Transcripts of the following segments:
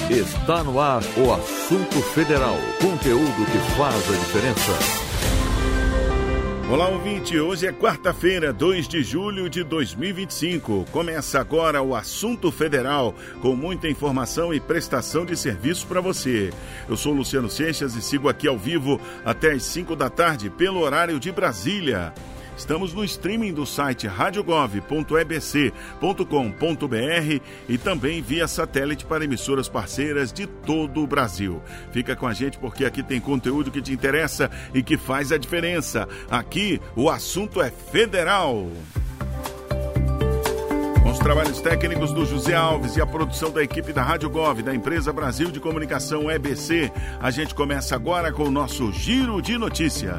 Está no ar o Assunto Federal, conteúdo que faz a diferença. Olá, ouvinte, hoje é quarta-feira, 2 de julho de 2025. Começa agora o Assunto Federal, com muita informação e prestação de serviço para você. Eu sou Luciano Seixas e sigo aqui ao vivo até às 5 da tarde, pelo horário de Brasília. Estamos no streaming do site radiogov.ebc.com.br e também via satélite para emissoras parceiras de todo o Brasil. Fica com a gente porque aqui tem conteúdo que te interessa e que faz a diferença. Aqui o assunto é federal. Com os trabalhos técnicos do José Alves e a produção da equipe da Rádio Gov, da Empresa Brasil de Comunicação EBC, a gente começa agora com o nosso Giro de Notícias.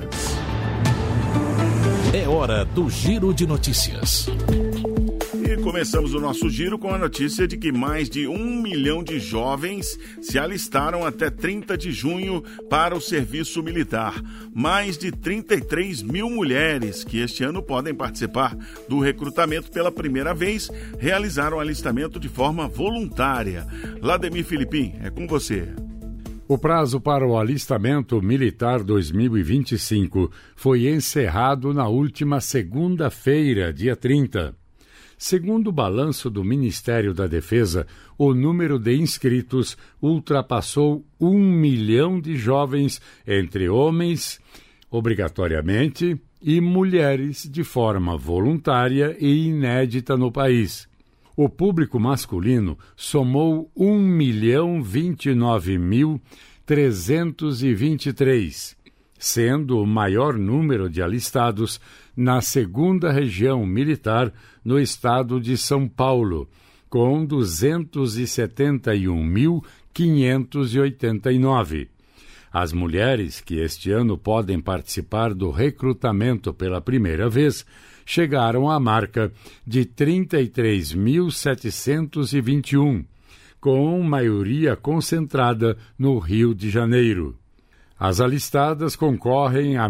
É hora do Giro de Notícias. E começamos o nosso giro com a notícia de que mais de 1 milhão de jovens se alistaram até 30 de junho para o serviço militar. Mais de 33 mil mulheres que este ano podem participar do recrutamento pela primeira vez realizaram o alistamento de forma voluntária. Lademir Filipim, é com você. O prazo para o alistamento militar 2025 foi encerrado na última segunda-feira, dia 30. Segundo o balanço do Ministério da Defesa, o número de inscritos ultrapassou 1 milhão de jovens, entre homens, obrigatoriamente, e mulheres de forma voluntária e inédita no país. O público masculino somou 1.029.323, sendo o maior número de alistados na segunda região militar no estado de São Paulo, com 271.589. As mulheres que este ano podem participar do recrutamento pela primeira vez chegaram à marca de 33.721, com maioria concentrada no Rio de Janeiro. As alistadas concorrem a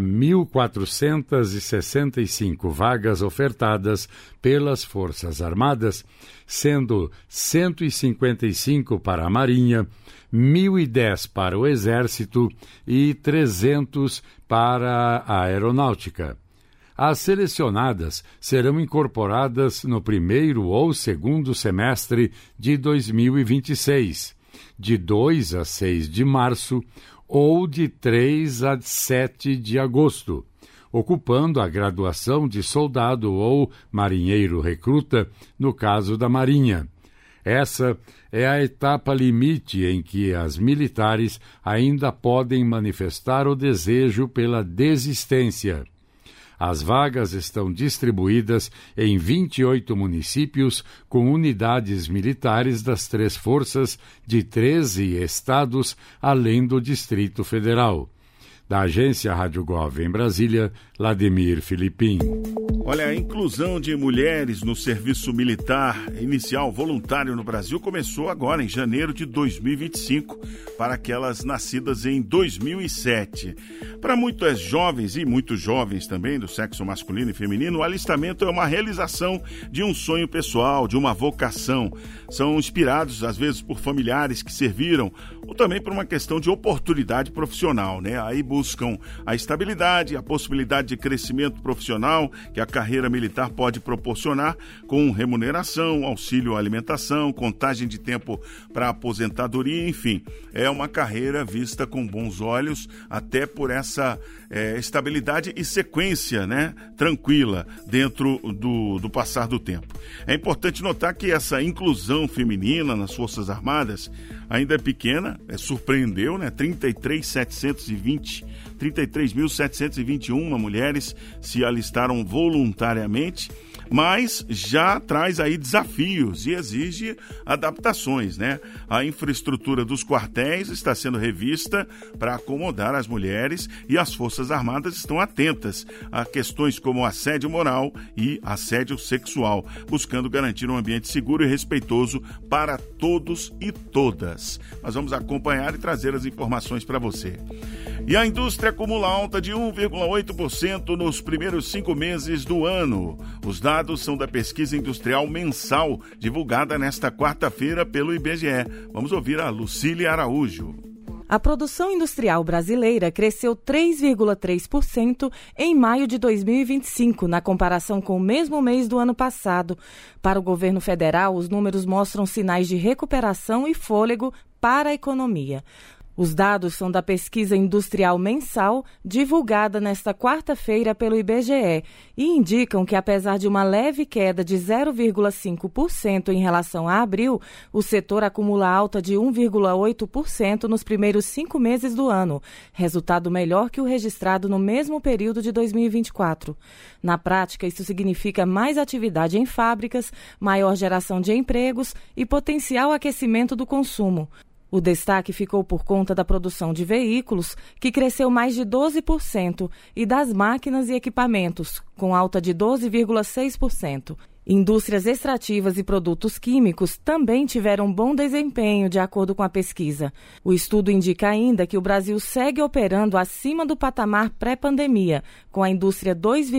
1.465 vagas ofertadas pelas Forças Armadas, sendo 155 para a Marinha, 1.010 para o Exército e 300 para a Aeronáutica. As selecionadas serão incorporadas no primeiro ou segundo semestre de 2026, de 2 a 6 de março ou de 3 a 7 de agosto, ocupando a graduação de soldado ou marinheiro recruta, no caso da Marinha. Essa é a etapa limite em que as militares ainda podem manifestar o desejo pela desistência. As vagas estão distribuídas em 28 municípios com unidades militares das 3 forças de 13 estados, além do Distrito Federal. Da agência Rádio Gov em Brasília, Lademir Filipim. Olha, a inclusão de mulheres no serviço militar inicial voluntário no Brasil começou agora em janeiro de 2025 para aquelas nascidas em 2007. Para muitas jovens e muitos jovens também do sexo masculino e feminino, o alistamento é uma realização de um sonho pessoal, de uma vocação. São inspirados às vezes por familiares que serviram ou também por uma questão de oportunidade profissional, né? Aí buscam a estabilidade, a possibilidade de crescimento profissional que a carreira militar pode proporcionar, com remuneração, auxílio alimentação, contagem de tempo para aposentadoria, enfim. É uma carreira vista com bons olhos, até por essa estabilidade e sequência, né, tranquila dentro do passar do tempo. É importante notar que essa inclusão feminina nas Forças Armadas ainda é pequena, surpreendeu, né? 33.721 mulheres se alistaram voluntariamente, mas já traz aí desafios e exige adaptações, né? A infraestrutura dos quartéis está sendo revista para acomodar as mulheres e as Forças Armadas estão atentas a questões como assédio moral e assédio sexual, buscando garantir um ambiente seguro e respeitoso para todos e todas. Nós vamos acompanhar e trazer as informações para você. E a indústria acumula alta de 1,8% nos primeiros 5 meses do ano. Os dados são da pesquisa industrial mensal, divulgada nesta quarta-feira pelo IBGE. Vamos ouvir a Lucília Araújo. A produção industrial brasileira cresceu 3,3% em maio de 2025, na comparação com o mesmo mês do ano passado. Para o governo federal, os números mostram sinais de recuperação e fôlego para a economia. Os dados são da pesquisa industrial mensal, divulgada nesta quarta-feira pelo IBGE, e indicam que, apesar de uma leve queda de 0,5% em relação a abril, o setor acumula alta de 1,8% nos primeiros 5 meses do ano, resultado melhor que o registrado no mesmo período de 2024. Na prática, isso significa mais atividade em fábricas, maior geração de empregos e potencial aquecimento do consumo. O destaque ficou por conta da produção de veículos, que cresceu mais de 12%, e das máquinas e equipamentos, com alta de 12,6%. Indústrias extrativas e produtos químicos também tiveram bom desempenho, de acordo com a pesquisa. O estudo indica ainda que o Brasil segue operando acima do patamar pré-pandemia, com a indústria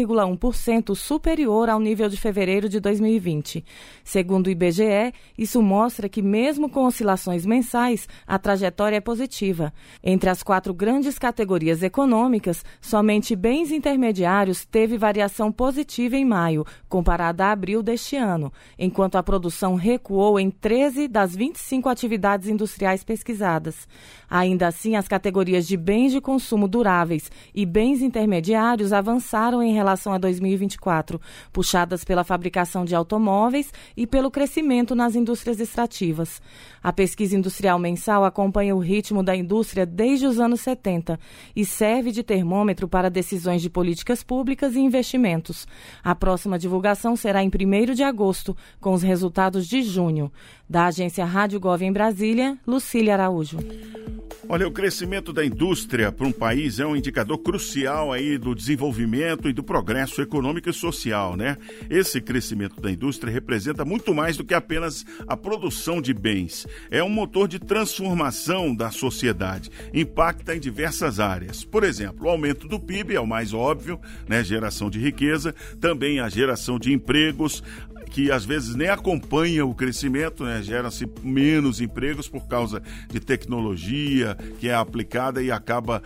2,1% superior ao nível de fevereiro de 2020. Segundo o IBGE, isso mostra que, mesmo com oscilações mensais, a trajetória é positiva. Entre as 4 grandes categorias econômicas, somente bens intermediários teve variação positiva em maio, comparada a abril deste ano, enquanto a produção recuou em 13 das 25 atividades industriais pesquisadas. Ainda assim, as categorias de bens de consumo duráveis e bens intermediários avançaram em relação a 2024, puxadas pela fabricação de automóveis e pelo crescimento nas indústrias extrativas. A pesquisa industrial mensal acompanha o ritmo da indústria desde os anos 70 e serve de termômetro para decisões de políticas públicas e investimentos. A próxima divulgação será em 1º de agosto, com os resultados de junho. Da agência Rádio Gov em Brasília, Lucília Araújo. Olha, o crescimento da indústria para um país é um indicador crucial aí do desenvolvimento e do progresso econômico e social, né? Esse crescimento da indústria representa muito mais do que apenas a produção de bens. É um motor de transformação da sociedade, impacta em diversas áreas. Por exemplo, o aumento do PIB é o mais óbvio, né? Geração de riqueza, também a geração de empregos, que às vezes nem acompanha o crescimento, né? Geram-se menos empregos por causa de tecnologia que é aplicada e acaba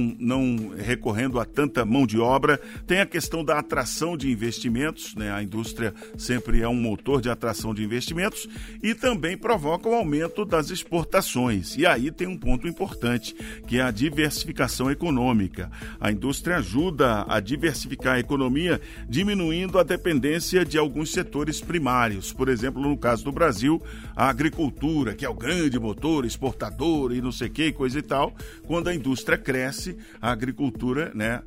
não recorrendo a tanta mão de obra. Tem a questão da atração de investimentos, né? A indústria sempre é um motor de atração de investimentos e também provoca o aumento das exportações. E aí tem um ponto importante, que é a diversificação econômica. A indústria ajuda a diversificar a economia, diminuindo a dependência de alguns setores primários. Por exemplo, no caso do Brasil, a agricultura, que é o grande motor exportador e não sei o que, coisa e tal. Quando a indústria cresce, a agricultura, né,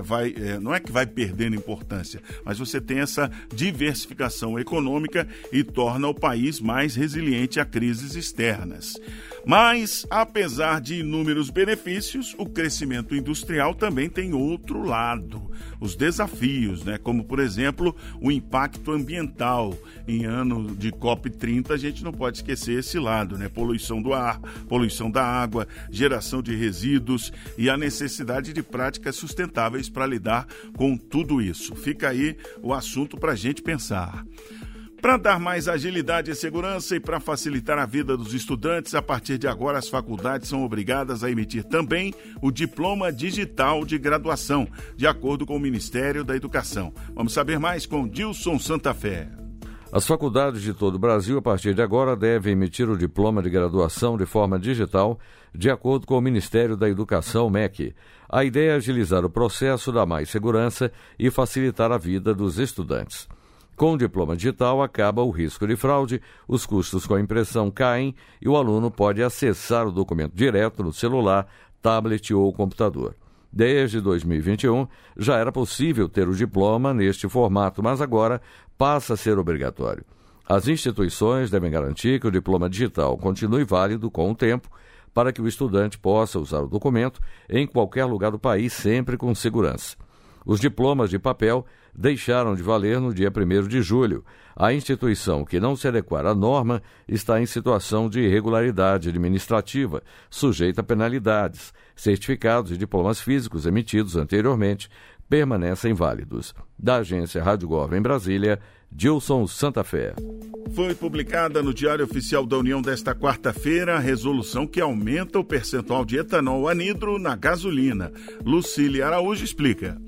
não é que vai perdendo importância, mas você tem essa diversificação econômica e torna o país mais resiliente a crises externas. Mas, apesar de inúmeros benefícios, o crescimento industrial também tem outro lado, os desafios, né? Como, por exemplo, o impacto ambiental. Em ano de COP30, a gente não pode esquecer esse lado, né? Poluição do ar, poluição da água, geração de resíduos e a necessidade de práticas sustentáveis para lidar com tudo isso. Fica aí o assunto para a gente pensar. Para dar mais agilidade e segurança e para facilitar a vida dos estudantes, a partir de agora as faculdades são obrigadas a emitir também o diploma digital de graduação, de acordo com o Ministério da Educação. Vamos saber mais com Dilson Santa Fé. As faculdades de todo o Brasil, a partir de agora, devem emitir o diploma de graduação de forma digital, de acordo com o Ministério da Educação, MEC. A ideia é agilizar o processo, dar mais segurança e facilitar a vida dos estudantes. Com o diploma digital, acaba o risco de fraude, os custos com a impressão caem e o aluno pode acessar o documento direto no celular, tablet ou computador. Desde 2021, já era possível ter o diploma neste formato, mas agora passa a ser obrigatório. As instituições devem garantir que o diploma digital continue válido com o tempo, para que o estudante possa usar o documento em qualquer lugar do país, sempre com segurança. Os diplomas de papel deixaram de valer no dia 1º de julho. A instituição que não se adequar à norma está em situação de irregularidade administrativa, sujeita a penalidades. Certificados e diplomas físicos emitidos anteriormente permanecem válidos. Da agência Rádio Gov em Brasília, Dilson Santa Fé. Foi publicada no Diário Oficial da União desta quarta-feira a resolução que aumenta o percentual de etanol anidro na gasolina. Lucília Araújo explica.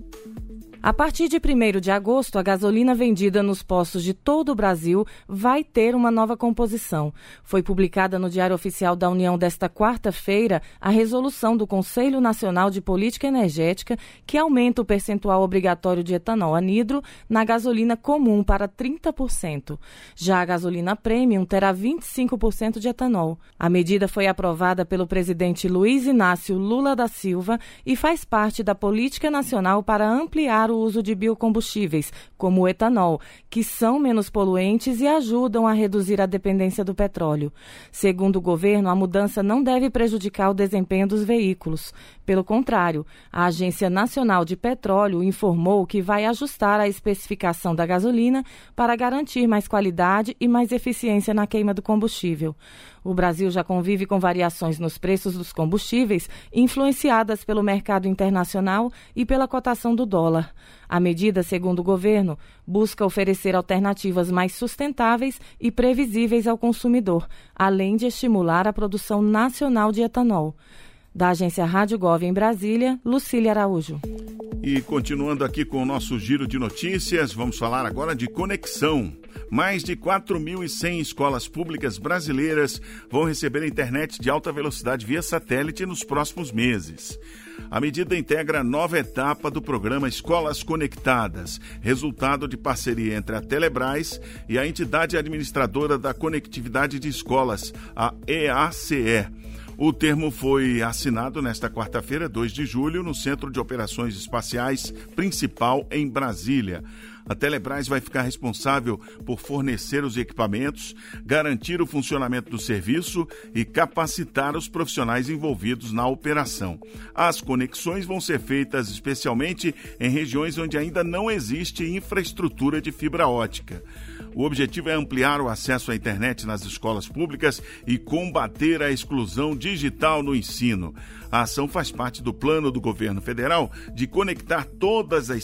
A partir de 1º de agosto, a gasolina vendida nos postos de todo o Brasil vai ter uma nova composição. Foi publicada no Diário Oficial da União desta quarta-feira a resolução do Conselho Nacional de Política Energética que aumenta o percentual obrigatório de etanol anidro na gasolina comum para 30%. Já a gasolina premium terá 25% de etanol. A medida foi aprovada pelo presidente Luiz Inácio Lula da Silva e faz parte da Política Nacional para ampliar o uso de biocombustíveis, como o etanol, que são menos poluentes e ajudam a reduzir a dependência do petróleo. Segundo o governo, a mudança não deve prejudicar o desempenho dos veículos. Pelo contrário, a Agência Nacional de Petróleo informou que vai ajustar a especificação da gasolina para garantir mais qualidade e mais eficiência na queima do combustível. O Brasil já convive com variações nos preços dos combustíveis, influenciadas pelo mercado internacional e pela cotação do dólar. A medida, segundo o governo, busca oferecer alternativas mais sustentáveis e previsíveis ao consumidor, além de estimular a produção nacional de etanol. Da agência Rádio Gov em Brasília, Lucília Araújo. E continuando aqui com o nosso giro de notícias, vamos falar agora de conexão. Mais de 4.100 escolas públicas brasileiras vão receber a internet de alta velocidade via satélite nos próximos meses. A medida integra a nova etapa do programa Escolas Conectadas, resultado de parceria entre a Telebrás e a entidade administradora da conectividade de escolas, a EACE. O termo foi assinado nesta quarta-feira, 2 de julho, no Centro de Operações Espaciais Principal, em Brasília. A Telebrás vai ficar responsável por fornecer os equipamentos, garantir o funcionamento do serviço e capacitar os profissionais envolvidos na operação. As conexões vão ser feitas especialmente em regiões onde ainda não existe infraestrutura de fibra ótica. O objetivo é ampliar o acesso à internet nas escolas públicas e combater a exclusão digital no ensino. A ação faz parte do plano do governo federal de conectar todas as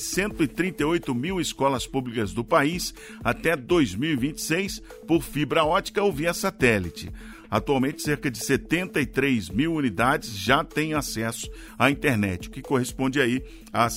138 mil escolas públicas do país até 2026 por fibra ótica ou via satélite. Atualmente, cerca de 73 mil unidades já têm acesso à internet, o que corresponde aí a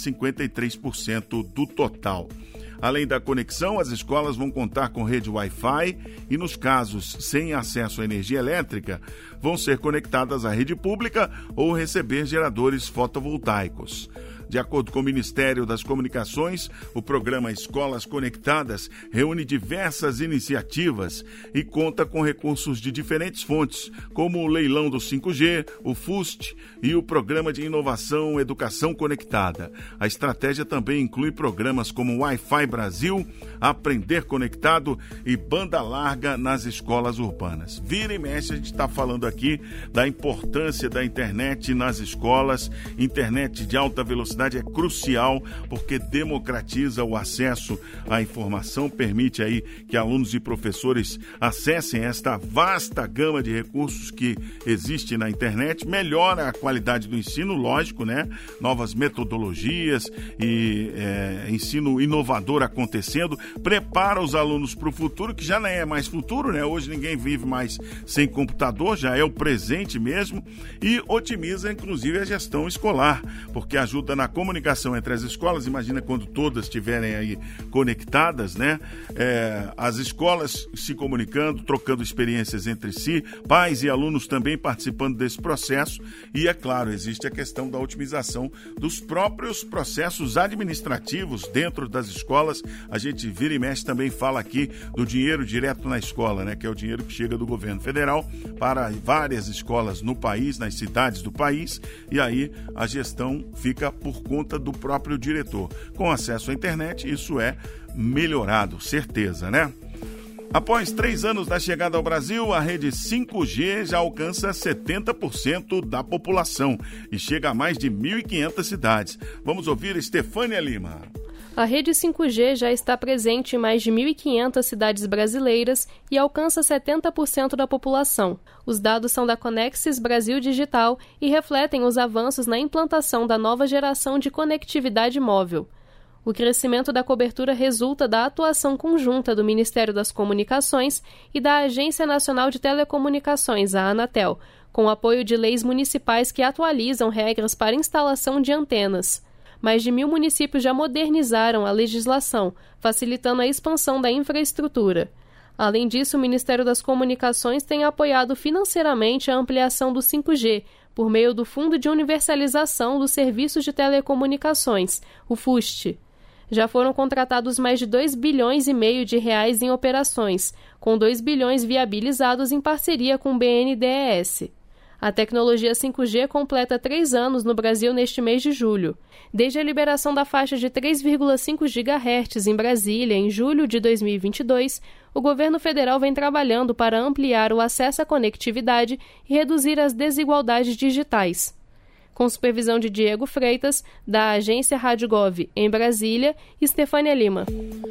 53% do total. Além da conexão, as escolas vão contar com rede Wi-Fi e, nos casos sem acesso à energia elétrica, vão ser conectadas à rede pública ou receber geradores fotovoltaicos. De acordo com o Ministério das Comunicações, o programa Escolas Conectadas reúne diversas iniciativas e conta com recursos de diferentes fontes, como o leilão do 5G, o FUST e o Programa de Inovação Educação Conectada. A estratégia também inclui programas como Wi-Fi Brasil, Aprender Conectado e Banda Larga nas escolas urbanas. Vira e mexe, a gente está falando aqui da importância da internet nas escolas. Internet de alta velocidade é crucial porque democratiza o acesso à informação, permite aí que alunos e professores acessem esta vasta gama de recursos que existe na internet, melhora a qualidade do ensino, lógico, né? Novas metodologias e ensino inovador acontecendo, prepara os alunos para o futuro, que já não é mais futuro, né? Hoje ninguém vive mais sem computador, já é o presente mesmo, e otimiza inclusive a gestão escolar, porque ajuda na comunicação entre as escolas. Imagina quando todas estiverem aí conectadas, né? As escolas se comunicando, trocando experiências entre si, pais e alunos também participando desse processo e, é claro, existe a questão da otimização dos próprios processos administrativos dentro das escolas. A gente vira e mexe também fala aqui do dinheiro direto na escola, né? Que é o dinheiro que chega do governo federal para várias escolas no país, nas cidades do país, e aí a gestão fica por conta do próprio diretor. Com acesso à internet, isso é melhorado, certeza, né? Após 3 anos da chegada ao Brasil, a rede 5G já alcança 70% da população e chega a mais de 1.500 cidades. Vamos ouvir Estefânia Lima. A rede 5G já está presente em mais de 1.500 cidades brasileiras e alcança 70% da população. Os dados são da Conexis Brasil Digital e refletem os avanços na implantação da nova geração de conectividade móvel. O crescimento da cobertura resulta da atuação conjunta do Ministério das Comunicações e da Agência Nacional de Telecomunicações, a Anatel, com o apoio de leis municipais que atualizam regras para instalação de antenas. Mais de 1.000 municípios já modernizaram a legislação, facilitando a expansão da infraestrutura. Além disso, o Ministério das Comunicações tem apoiado financeiramente a ampliação do 5G, por meio do Fundo de Universalização dos Serviços de Telecomunicações, o FUST. Já foram contratados mais de 2,5 bilhões de reais em operações, com 2 bilhões viabilizados em parceria com o BNDES. A tecnologia 5G completa 3 anos no Brasil neste mês de julho. Desde a liberação da faixa de 3,5 GHz em Brasília, em julho de 2022, o governo federal vem trabalhando para ampliar o acesso à conectividade e reduzir as desigualdades digitais. Com supervisão de Diego Freitas, da agência Rádio Gov em Brasília, Estefânia Lima.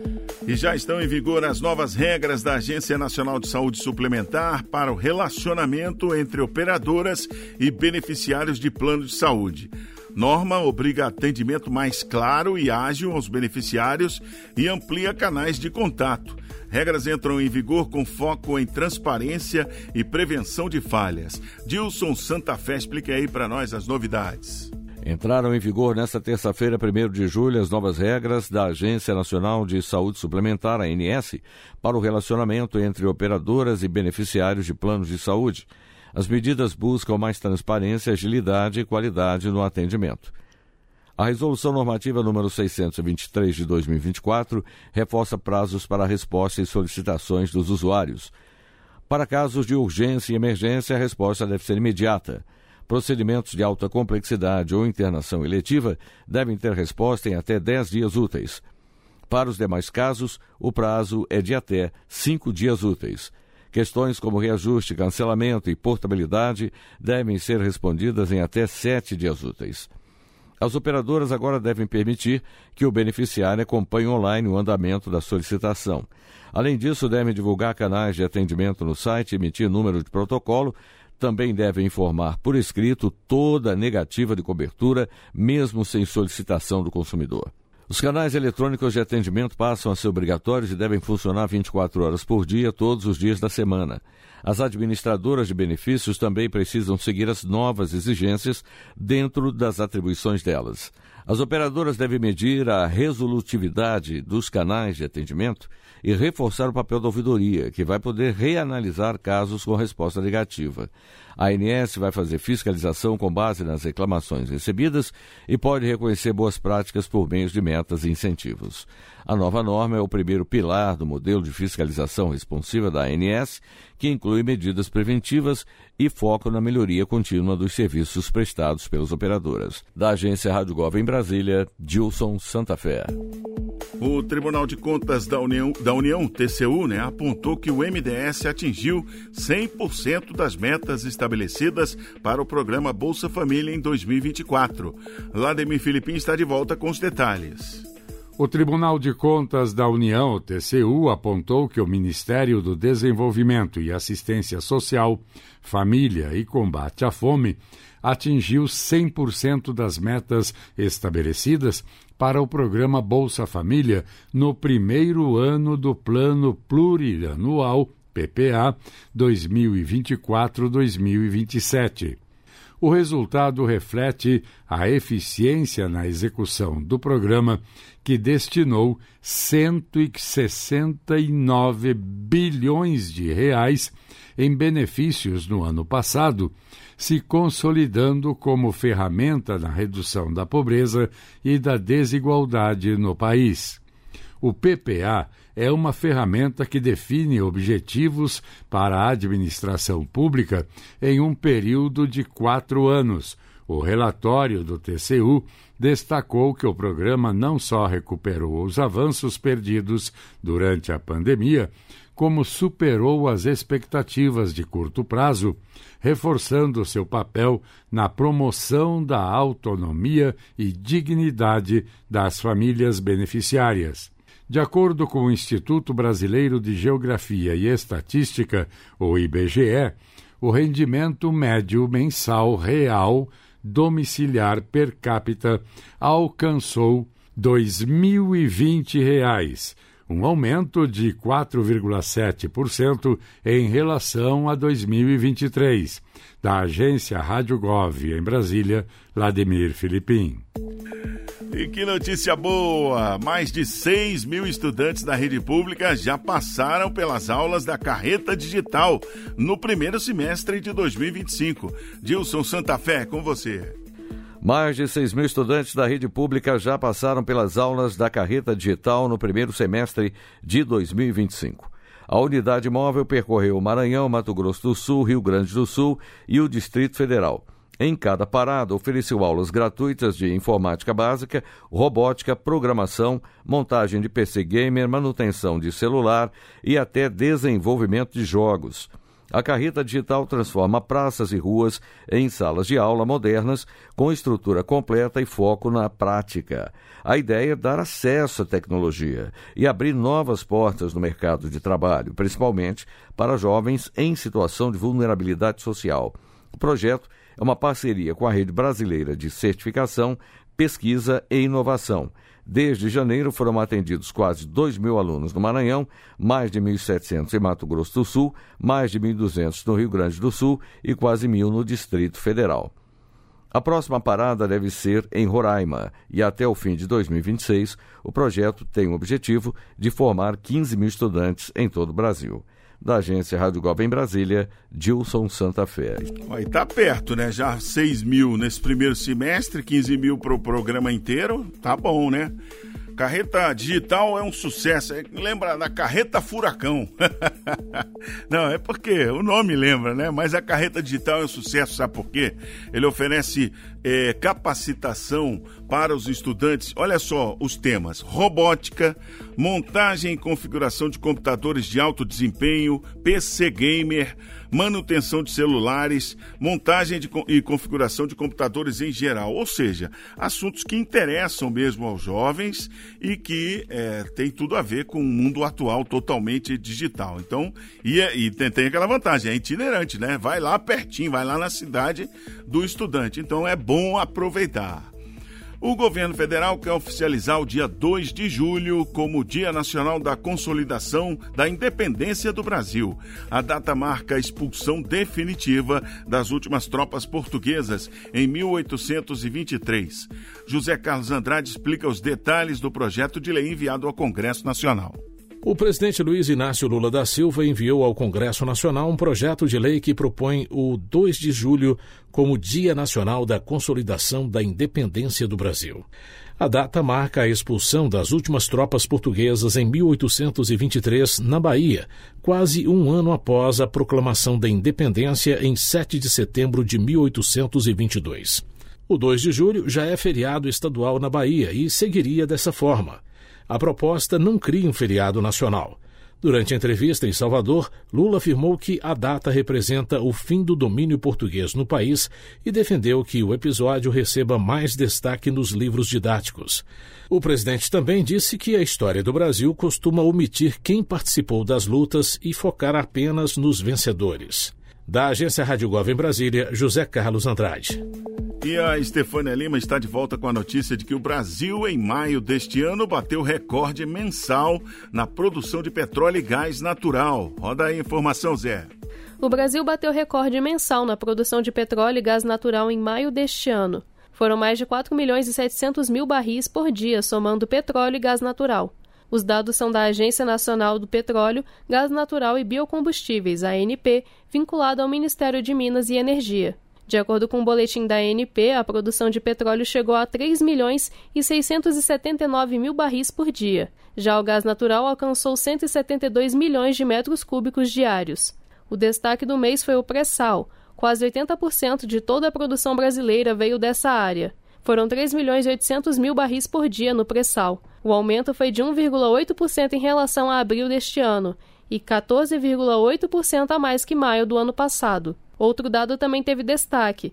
E já estão em vigor as novas regras da Agência Nacional de Saúde Suplementar para o relacionamento entre operadoras e beneficiários de plano de saúde. Norma obriga atendimento mais claro e ágil aos beneficiários e amplia canais de contato. Regras entram em vigor com foco em transparência e prevenção de falhas. Dilson Santa Fé, explique aí para nós as novidades. Entraram em vigor nesta terça-feira, 1º de julho, as novas regras da Agência Nacional de Saúde Suplementar, ANS, para o relacionamento entre operadoras e beneficiários de planos de saúde. As medidas buscam mais transparência, agilidade e qualidade no atendimento. A Resolução Normativa número 623 de 2024 reforça prazos para resposta e solicitações dos usuários. Para casos de urgência e emergência, a resposta deve ser imediata. Procedimentos de alta complexidade ou internação eletiva devem ter resposta em até 10 dias úteis. Para os demais casos, o prazo é de até 5 dias úteis. Questões como reajuste, cancelamento e portabilidade devem ser respondidas em até 7 dias úteis. As operadoras agora devem permitir que o beneficiário acompanhe online o andamento da solicitação. Além disso, devem divulgar canais de atendimento no site e emitir número de protocolo. Também devem informar por escrito toda negativa de cobertura, mesmo sem solicitação do consumidor. Os canais eletrônicos de atendimento passam a ser obrigatórios e devem funcionar 24 horas por dia, todos os dias da semana. As administradoras de benefícios também precisam seguir as novas exigências dentro das atribuições delas. As operadoras devem medir a resolutividade dos canais de atendimento e reforçar o papel da ouvidoria, que vai poder reanalisar casos com resposta negativa. A ANS vai fazer fiscalização com base nas reclamações recebidas e pode reconhecer boas práticas por meio de metas e incentivos. A nova norma é o primeiro pilar do modelo de fiscalização responsiva da ANS, que inclui medidas preventivas e foco na melhoria contínua dos serviços prestados pelas operadoras. Da agência Rádio Gov em Brasília, Dilson Santa Fé. O Tribunal de Contas da União, TCU, apontou que o MDS atingiu 100% das metas estabelecidas para o programa Bolsa Família em 2024. Lademir Filipim está de volta com os detalhes. O Tribunal de Contas da União, o TCU, apontou que o Ministério do Desenvolvimento e Assistência Social, Família e Combate à Fome atingiu 100% das metas estabelecidas para o programa Bolsa Família no primeiro ano do Plano Plurianual PPA 2024-2027. O resultado reflete a eficiência na execução do programa, que destinou 169 bilhões de reais em benefícios no ano passado, se consolidando como ferramenta na redução da pobreza e da desigualdade no país. O PPA é uma ferramenta que define objetivos para a administração pública em um período de 4 anos. O relatório do TCU destacou que o programa não só recuperou os avanços perdidos durante a pandemia, como superou as expectativas de curto prazo, reforçando seu papel na promoção da autonomia e dignidade das famílias beneficiárias. De acordo com o Instituto Brasileiro de Geografia e Estatística, o IBGE, o rendimento médio mensal real domiciliar per capita alcançou R$ 2.020, um aumento de 4,7% em relação a 2023. Da agência Rádio Gov, em Brasília, Vladimir Filipim. E que notícia boa! Mais de 6 mil estudantes da rede pública já passaram pelas aulas da Carreta Digital no primeiro semestre de 2025. Dilson Santa Fé, com você. Mais de 6 mil estudantes da rede pública já passaram pelas aulas da Carreta Digital no primeiro semestre de 2025. A unidade móvel percorreu o Maranhão, Mato Grosso do Sul, Rio Grande do Sul e o Distrito Federal. Em cada parada, ofereceu aulas gratuitas de informática básica, robótica, programação, montagem de PC gamer, manutenção de celular e até desenvolvimento de jogos. A Carreta Digital transforma praças e ruas em salas de aula modernas com estrutura completa e foco na prática. A ideia é dar acesso à tecnologia e abrir novas portas no mercado de trabalho, principalmente para jovens em situação de vulnerabilidade social. O projeto é uma parceria com a Rede Brasileira de Certificação, Pesquisa e Inovação. Desde janeiro foram atendidos quase 2.000 alunos no Maranhão, mais de 1.700 em Mato Grosso do Sul, mais de 1.200 no Rio Grande do Sul e quase 1.000 no Distrito Federal. A próxima parada deve ser em Roraima e até o fim de 2026 o projeto tem o objetivo de formar 15 mil estudantes em todo o Brasil. Da agência Rádio Gov em Brasília, Dilson Santa Fé. Está perto, né? Já 6 mil nesse primeiro semestre, 15 mil para o programa inteiro. Tá bom, né? Carreta Digital é um sucesso. Lembra da Carreta Furacão? Não, é porque o nome lembra, né? Mas a Carreta Digital é um sucesso, sabe por quê? Ele oferece capacitação para os estudantes. Olha só os temas: robótica, montagem e configuração de computadores de alto desempenho, PC gamer, manutenção de celulares, montagem e configuração de computadores em geral. Ou seja, assuntos que interessam mesmo aos jovens e que tem tudo a ver com o mundo atual totalmente digital. Então, e tem aquela vantagem, é itinerante, né? Vai lá pertinho, vai lá na cidade do estudante. Então, é bom aproveitar. O governo federal quer oficializar o dia 2 de julho como Dia Nacional da Consolidação da Independência do Brasil. A data marca a expulsão definitiva das últimas tropas portuguesas em 1823. José Carlos Andrade explica os detalhes do projeto de lei enviado ao Congresso Nacional. O presidente Luiz Inácio Lula da Silva enviou ao Congresso Nacional um projeto de lei que propõe o 2 de julho como Dia Nacional da Consolidação da Independência do Brasil. A data marca a expulsão das últimas tropas portuguesas em 1823, na Bahia, quase um ano após a proclamação da independência em 7 de setembro de 1822. O 2 de julho já é feriado estadual na Bahia e seguiria dessa forma. A proposta não cria um feriado nacional. Durante a entrevista em Salvador, Lula afirmou que a data representa o fim do domínio português no país e defendeu que o episódio receba mais destaque nos livros didáticos. O presidente também disse que a história do Brasil costuma omitir quem participou das lutas e focar apenas nos vencedores. Da agência Rádio Gov em Brasília, José Carlos Andrade. E a Estefânia Lima está de volta com a notícia de que o Brasil, em maio deste ano, bateu recorde mensal na produção de petróleo e gás natural. Roda aí a informação, Zé. O Brasil bateu recorde mensal na produção de petróleo e gás natural em maio deste ano. Foram mais de 4.700.000 barris por dia, somando petróleo e gás natural. Os dados são da Agência Nacional do Petróleo, Gás Natural e Biocombustíveis, ANP, vinculada ao Ministério de Minas e Energia. De acordo com o boletim da ANP, a produção de petróleo chegou a 3.679.000 barris por dia. Já o gás natural alcançou 172 milhões de metros cúbicos diários. O destaque do mês foi o pré-sal. Quase 80% de toda a produção brasileira veio dessa área. Foram 3.800.000 barris por dia no pré-sal. O aumento foi de 1,8% em relação a abril deste ano e 14,8% a mais que maio do ano passado. Outro dado também teve destaque: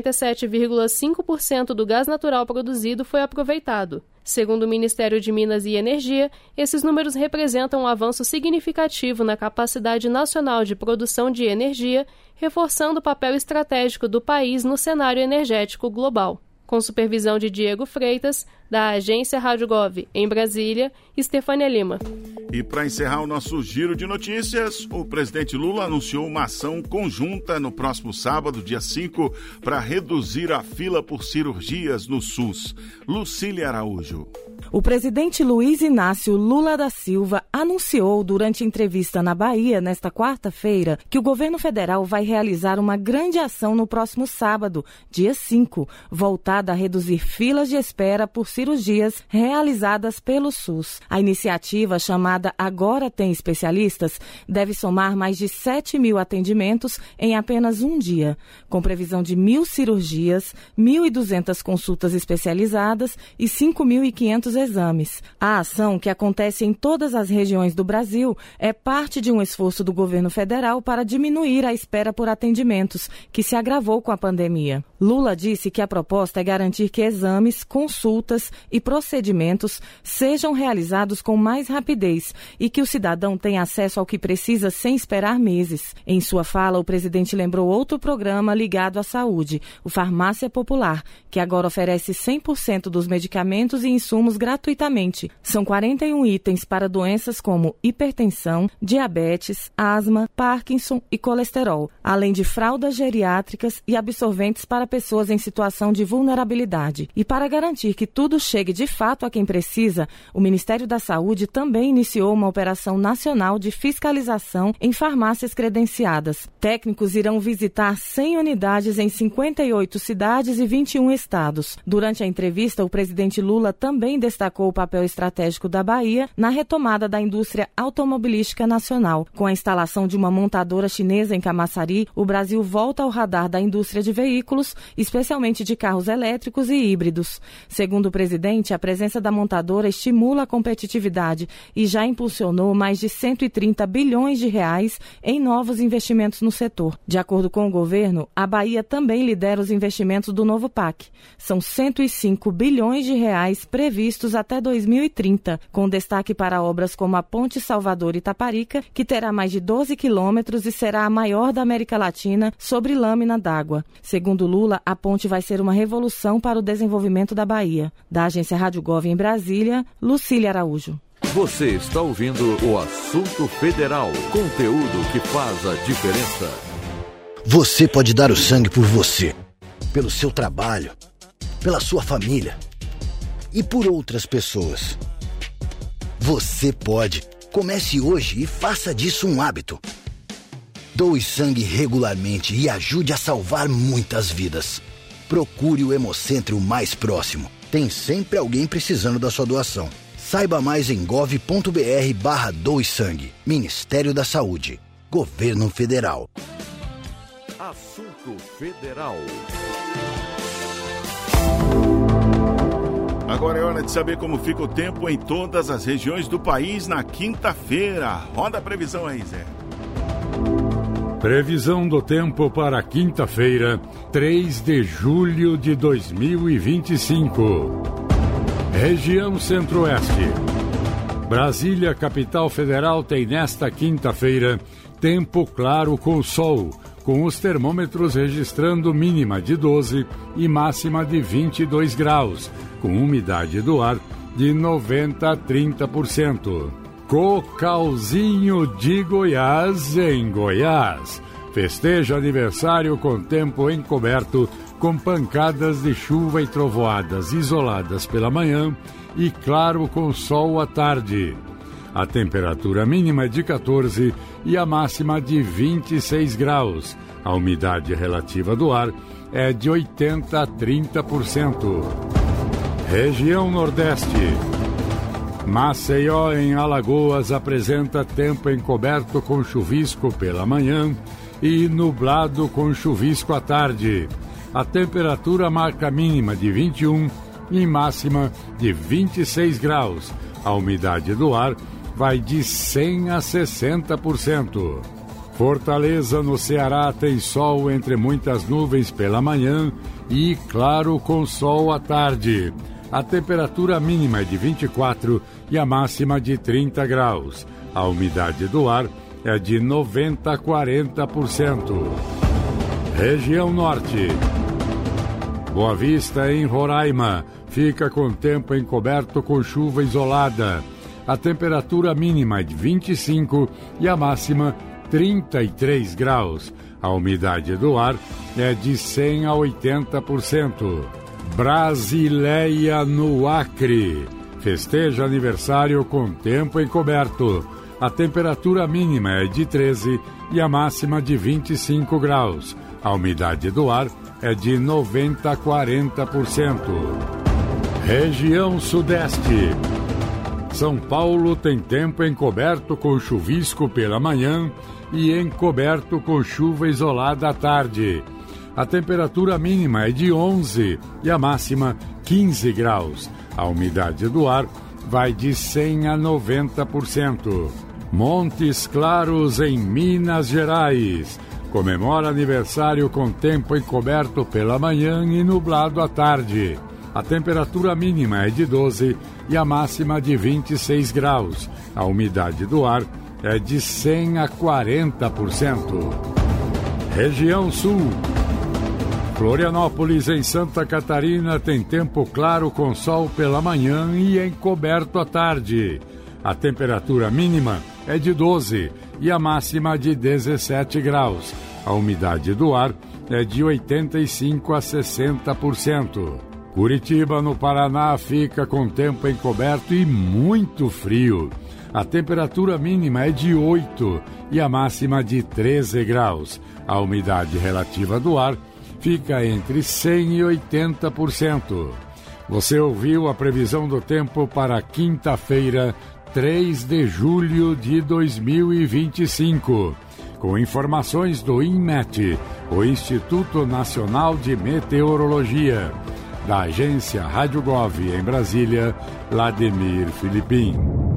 97,5% do gás natural produzido foi aproveitado. Segundo o Ministério de Minas e Energia, esses números representam um avanço significativo na capacidade nacional de produção de energia, reforçando o papel estratégico do país no cenário energético global. Com supervisão de Diego Freitas, da agência Rádio Gov, em Brasília, Estefânia Lima. E para encerrar o nosso giro de notícias, o presidente Lula anunciou uma ação conjunta no próximo sábado, dia 5, para reduzir a fila por cirurgias no SUS. Lucília Araújo. O presidente Luiz Inácio Lula da Silva anunciou durante entrevista na Bahia, nesta quarta-feira, que o governo federal vai realizar uma grande ação no próximo sábado, dia 5, voltada a reduzir filas de espera por cirurgias realizadas pelo SUS. A iniciativa, chamada Agora Tem Especialistas, deve somar mais de 7 mil atendimentos em apenas um dia, com previsão de 1.000 cirurgias, 1.200 consultas especializadas e 5.500 exames. A ação, que acontece em todas as regiões do Brasil, é parte de um esforço do governo federal para diminuir a espera por atendimentos, que se agravou com a pandemia. Lula disse que a proposta é garantir que exames, consultas e procedimentos sejam realizados com mais rapidez e que o cidadão tenha acesso ao que precisa sem esperar meses. Em sua fala, o presidente lembrou outro programa ligado à saúde, o Farmácia Popular, que agora oferece 100% dos medicamentos e insumos gratuitamente. São 41 itens para doenças como hipertensão, diabetes, asma, Parkinson e colesterol, além de fraldas geriátricas e absorventes para pessoas em situação de vulnerabilidade. E para garantir que tudo chegue de fato a quem precisa, o Ministério da Saúde também iniciou uma operação nacional de fiscalização em farmácias credenciadas. Técnicos irão visitar 100 unidades em 58 cidades e 21 estados. Durante a entrevista, o presidente Lula também destacou o papel estratégico da Bahia na retomada da indústria automobilística nacional. Com a instalação de uma montadora chinesa em Camaçari, o Brasil volta ao radar da indústria de veículos, especialmente de carros elétricos e híbridos. Segundo o presidente, a presença da montadora estimula a competitividade e já impulsionou mais de 130 bilhões de reais em novos investimentos no setor. De acordo com o governo, a Bahia também lidera os investimentos do novo PAC. São 105 bilhões de reais previstos até 2030, com destaque para obras como a Ponte Salvador-Itaparica, que terá mais de 12 quilômetros e será a maior da América Latina sobre lâmina d'água. Segundo Lula, a ponte vai ser uma revolução para o desenvolvimento da Bahia. Da agência Rádio Gov em Brasília, Lucília Araújo. Você está ouvindo o Assunto Federal, conteúdo que faz a diferença. Você pode dar o sangue por você, pelo seu trabalho, pela sua família e por outras pessoas. Você pode. Comece hoje e faça disso um hábito. Doe sangue regularmente e ajude a salvar muitas vidas. Procure o Hemocentro mais próximo. Tem sempre alguém precisando da sua doação. Saiba mais em gov.br/doe-sangue. Ministério da Saúde. Governo Federal. Assunto Federal. Agora é hora de saber como fica o tempo em todas as regiões do país na quinta-feira. Roda a previsão aí, Zé. Previsão do tempo para quinta-feira, 3 de julho de 2025. Região Centro-Oeste. Brasília, capital federal, tem nesta quinta-feira tempo claro com sol, com os termômetros registrando mínima de 12 e máxima de 22 graus, com umidade do ar de 90% a 30%. Cocalzinho de Goiás, em Goiás. Festeja aniversário com tempo encoberto, com pancadas de chuva e trovoadas isoladas pela manhã e claro com sol à tarde. A temperatura mínima é de 14 e a máxima de 26 graus. A umidade relativa do ar é de 80% a 30%. Região Nordeste. Maceió, em Alagoas, apresenta tempo encoberto com chuvisco pela manhã e nublado com chuvisco à tarde. A temperatura marca mínima de 21 e máxima de 26 graus. A umidade do ar, vai de 100% a 60%. Fortaleza, no Ceará, tem sol entre muitas nuvens pela manhã e claro com sol à tarde. A temperatura mínima é de 24 e a máxima de 30 graus. A umidade do ar é de 90% a 40%. Região Norte. Boa Vista, em Roraima, fica com tempo encoberto com chuva isolada. A temperatura mínima é de 25 e a máxima 33 graus. A umidade do ar é de 100% a 80%. Brasileia, no Acre. Festeja aniversário com tempo encoberto. A temperatura mínima é de 13 e a máxima de 25 graus. A umidade do ar é de 90% a 40%. Região Sudeste. São Paulo tem tempo encoberto com chuvisco pela manhã e encoberto com chuva isolada à tarde. A temperatura mínima é de 11 e a máxima 15 graus. A umidade do ar vai de 100% a 90%. Montes Claros, em Minas Gerais. Comemora aniversário com tempo encoberto pela manhã e nublado à tarde. A temperatura mínima é de 12 e a máxima de 26 graus. A umidade do ar é de 100% a 40%. Região Sul. Florianópolis, em Santa Catarina, tem tempo claro com sol pela manhã e encoberto à tarde. A temperatura mínima é de 12 e a máxima de 17 graus. A umidade do ar é de 85% a 60%. Curitiba, no Paraná, fica com tempo encoberto e muito frio. A temperatura mínima é de 8 e a máxima de 13 graus. A umidade relativa do ar fica entre 100% e 80%. Você ouviu a previsão do tempo para quinta-feira, 3 de julho de 2025. Com informações do INMET, o Instituto Nacional de Meteorologia. Da agência Rádio Gov em Brasília, Vladimir Filipim.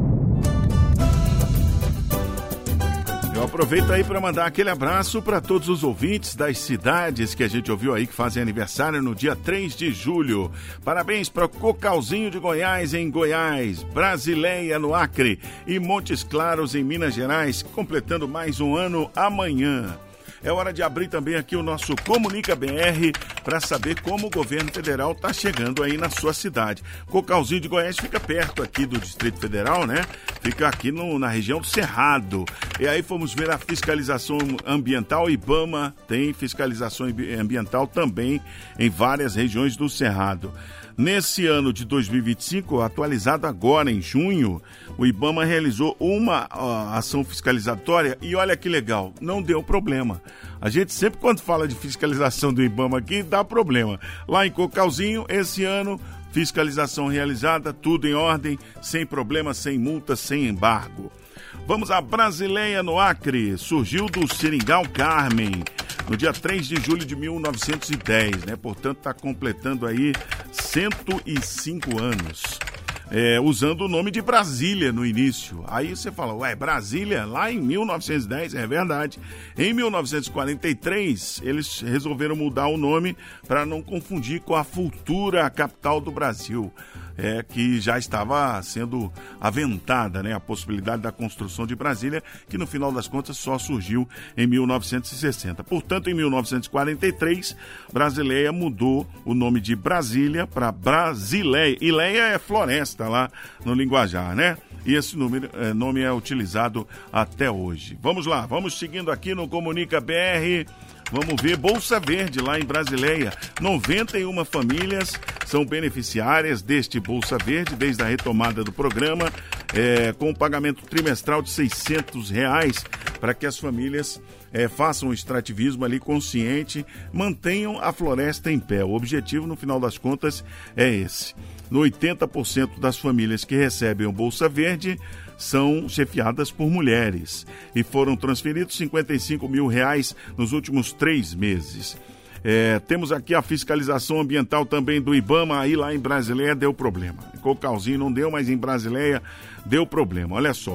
Eu aproveito aí para mandar aquele abraço para todos os ouvintes das cidades que a gente ouviu aí que fazem aniversário no dia 3 de julho. Parabéns para Cocalzinho de Goiás, em Goiás, Brasileia, no Acre e Montes Claros, em Minas Gerais, completando mais um ano amanhã. É hora de abrir também aqui o nosso Comunica BR para saber como o governo federal está chegando aí na sua cidade. Cocalzinho de Goiás fica perto aqui do Distrito Federal, né? Fica aqui na região do Cerrado. E aí fomos ver a fiscalização ambiental. IBAMA tem fiscalização ambiental também em várias regiões do Cerrado. Nesse ano de 2025, atualizado agora em junho, o IBAMA realizou uma ação fiscalizatória e olha que legal, não deu problema. A gente sempre quando fala de fiscalização do IBAMA aqui, dá problema. Lá em Cocalzinho, esse ano, fiscalização realizada, tudo em ordem, sem problema, sem multa, sem embargo. Vamos à Brasileia, no Acre. Surgiu do Seringal Carmen, no dia 3 de julho de 1910, né? Portanto, está completando aí 105 anos. Usando o nome de Brasília no início. Aí você fala, Brasília, lá em 1910, é verdade. Em 1943, eles resolveram mudar o nome para não confundir com a futura capital do Brasil. Que já estava sendo aventada, né, a possibilidade da construção de Brasília, que no final das contas só surgiu em 1960. Portanto, em 1943, Brasileia mudou o nome de Brasília para Brasileia. Ileia é floresta lá no linguajar, né? E esse nome é utilizado até hoje. Vamos lá, vamos seguindo aqui no Comunica BR. Vamos ver Bolsa Verde lá em Brasileia. 91 famílias são beneficiárias deste Bolsa Verde desde a retomada do programa, com um pagamento trimestral de R$600 para que as famílias façam o extrativismo ali consciente, mantenham a floresta em pé. O objetivo, no final das contas, é esse. No 80% das famílias que recebem o Bolsa Verde são chefiadas por mulheres e foram transferidos R$55 mil nos últimos 3 meses. Temos aqui a fiscalização ambiental também do IBAMA, aí lá em Brasileia deu problema. Em Cocalzinho não deu, mas em Brasileia deu problema. Olha só,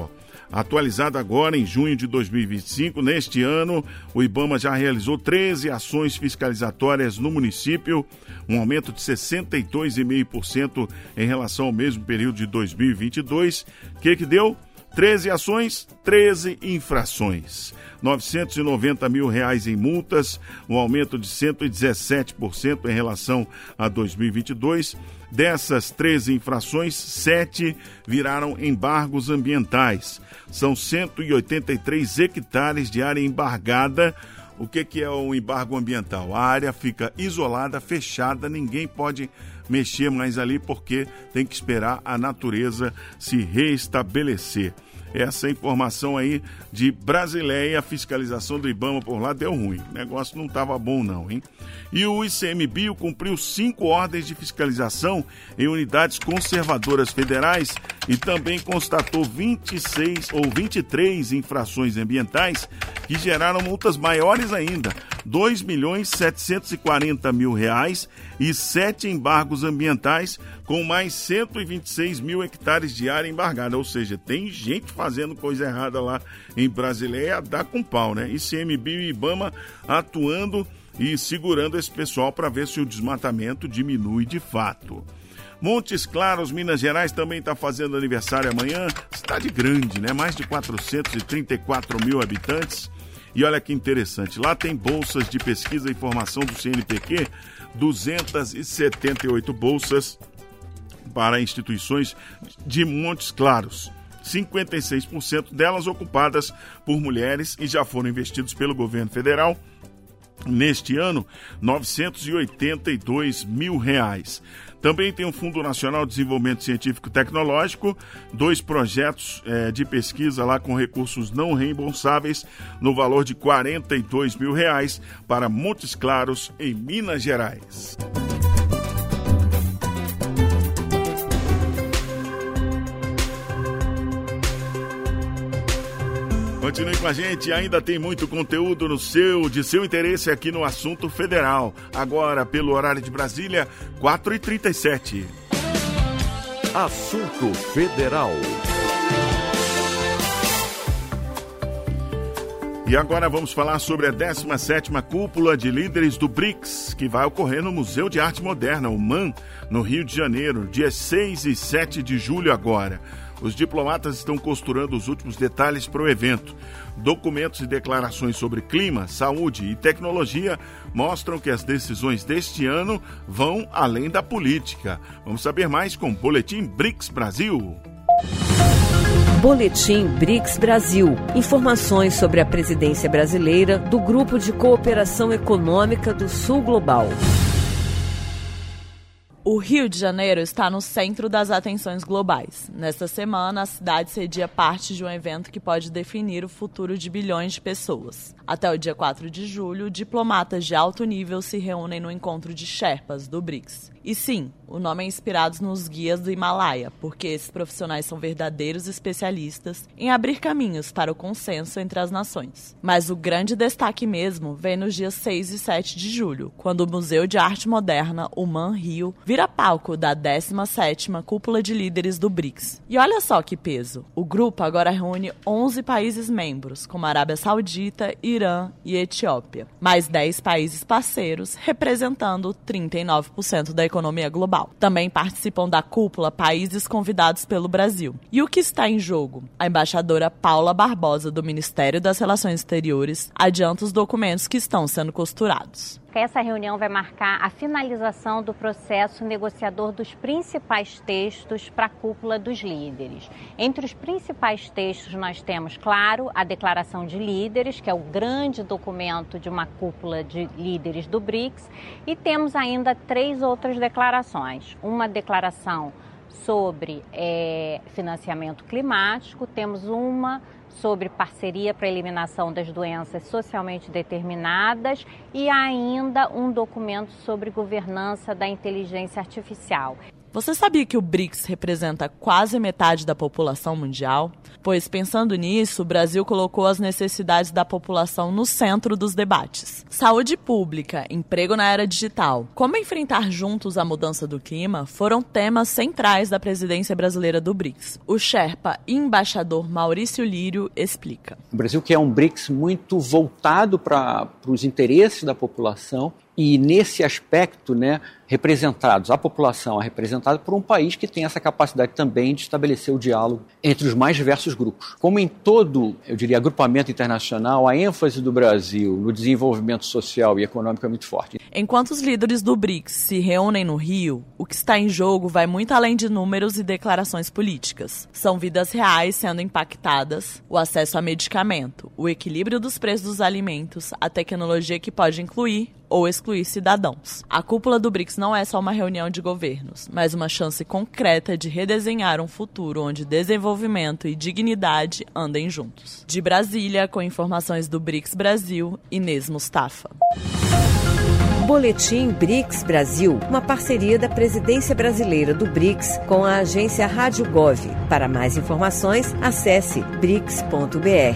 Atualizado agora em junho de 2025, neste ano, o IBAMA já realizou 13 ações fiscalizatórias no município, um aumento de 62,5% em relação ao mesmo período de 2022. O que deu? 13 ações, 13 infrações. R$990 mil em multas, um aumento de 117% em relação a 2022. Dessas 13 infrações, 7 viraram embargos ambientais. São 183 hectares de área embargada. O que é um embargo ambiental? A área fica isolada, fechada, ninguém pode mexer mais ali porque tem que esperar a natureza se restabelecer. Essa informação aí de Brasileia, a fiscalização do IBAMA por lá deu ruim. O negócio não estava bom não, hein? E o ICMBio cumpriu 5 ordens de fiscalização em unidades conservadoras federais e também constatou 23 infrações ambientais que geraram multas maiores ainda, R$2.740.000 e 7 embargos ambientais com mais 126 mil hectares de área embargada. Ou seja, tem gente fazendo coisa errada lá em Brasileia, dá com pau, né? ICMBio e IBAMA atuando e segurando esse pessoal para ver se o desmatamento diminui de fato. Montes Claros, Minas Gerais, também está fazendo aniversário amanhã. Cidade grande, né? Mais de 434 mil habitantes. E olha que interessante, lá tem bolsas de pesquisa e formação do CNPq, 278 bolsas para instituições de Montes Claros. 56% delas ocupadas por mulheres e já foram investidos pelo governo federal. Neste ano, R$982 mil. Também tem o Fundo Nacional de Desenvolvimento Científico e Tecnológico, 2 projetos de pesquisa lá com recursos não reembolsáveis no valor de R$42 mil para Montes Claros, em Minas Gerais. Continue com a gente, ainda tem muito conteúdo de seu interesse aqui no Assunto Federal. Agora, pelo horário de Brasília, 4h37. Assunto Federal. E agora vamos falar sobre a 17ª Cúpula de Líderes do BRICS, que vai ocorrer no Museu de Arte Moderna, o MAN, no Rio de Janeiro, dias 6 e 7 de julho agora. Os diplomatas estão costurando os últimos detalhes para o evento. Documentos e declarações sobre clima, saúde e tecnologia mostram que as decisões deste ano vão além da política. Vamos saber mais com o Boletim BRICS Brasil. Boletim BRICS Brasil. Informações sobre a presidência brasileira do Grupo de Cooperação Econômica do Sul Global. O Rio de Janeiro está no centro das atenções globais. Nesta semana, a cidade cedia parte de um evento que pode definir o futuro de bilhões de pessoas. Até o dia 4 de julho, diplomatas de alto nível se reúnem no encontro de Sherpas do BRICS. E sim, o nome é inspirado nos guias do Himalaia, porque esses profissionais são verdadeiros especialistas em abrir caminhos para o consenso entre as nações. Mas o grande destaque mesmo vem nos dias 6 e 7 de julho, quando o Museu de Arte Moderna, o MAN Rio, vira palco da 17ª Cúpula de Líderes do BRICS. E olha só que peso! O grupo agora reúne 11 países membros, como a Arábia Saudita, Irã e Etiópia, mais 10 países parceiros, representando 39% da economia global. Também participam da cúpula países convidados pelo Brasil. E o que está em jogo? A embaixadora Paula Barbosa, do Ministério das Relações Exteriores, adianta os documentos que estão sendo costurados. Essa reunião vai marcar a finalização do processo negociador dos principais textos para a cúpula dos líderes. Entre os principais textos nós temos, claro, a Declaração de Líderes, que é o grande documento de uma cúpula de líderes do BRICS, e temos ainda 3 outras declarações. Uma declaração sobre financiamento climático, temos uma sobre parceria para a eliminação das doenças socialmente determinadas e ainda um documento sobre governança da inteligência artificial. Você sabia que o BRICS representa quase metade da população mundial? Pois, pensando nisso, o Brasil colocou as necessidades da população no centro dos debates. Saúde pública, emprego na era digital, como enfrentar juntos a mudança do clima foram temas centrais da presidência brasileira do BRICS. O Sherpa e embaixador Maurício Lírio explica. O Brasil quer um BRICS muito voltado para os interesses da população e, nesse aspecto, representados, a população é representada por um país que tem essa capacidade também de estabelecer o diálogo entre os mais diversos grupos. Como em todo, eu diria, agrupamento internacional, a ênfase do Brasil no desenvolvimento social e econômico é muito forte. Enquanto os líderes do BRICS se reúnem no Rio, o que está em jogo vai muito além de números e declarações políticas. São vidas reais sendo impactadas, o acesso a medicamento, o equilíbrio dos preços dos alimentos, a tecnologia que pode incluir ou excluir cidadãos. A cúpula do BRICS não é só uma reunião de governos, mas uma chance concreta de redesenhar um futuro onde desenvolvimento e dignidade andem juntos. De Brasília, com informações do BRICS Brasil, Inês Mustafa. Boletim BRICS Brasil, uma parceria da presidência brasileira do BRICS com a agência Rádio Gov. Para mais informações, acesse brics.br.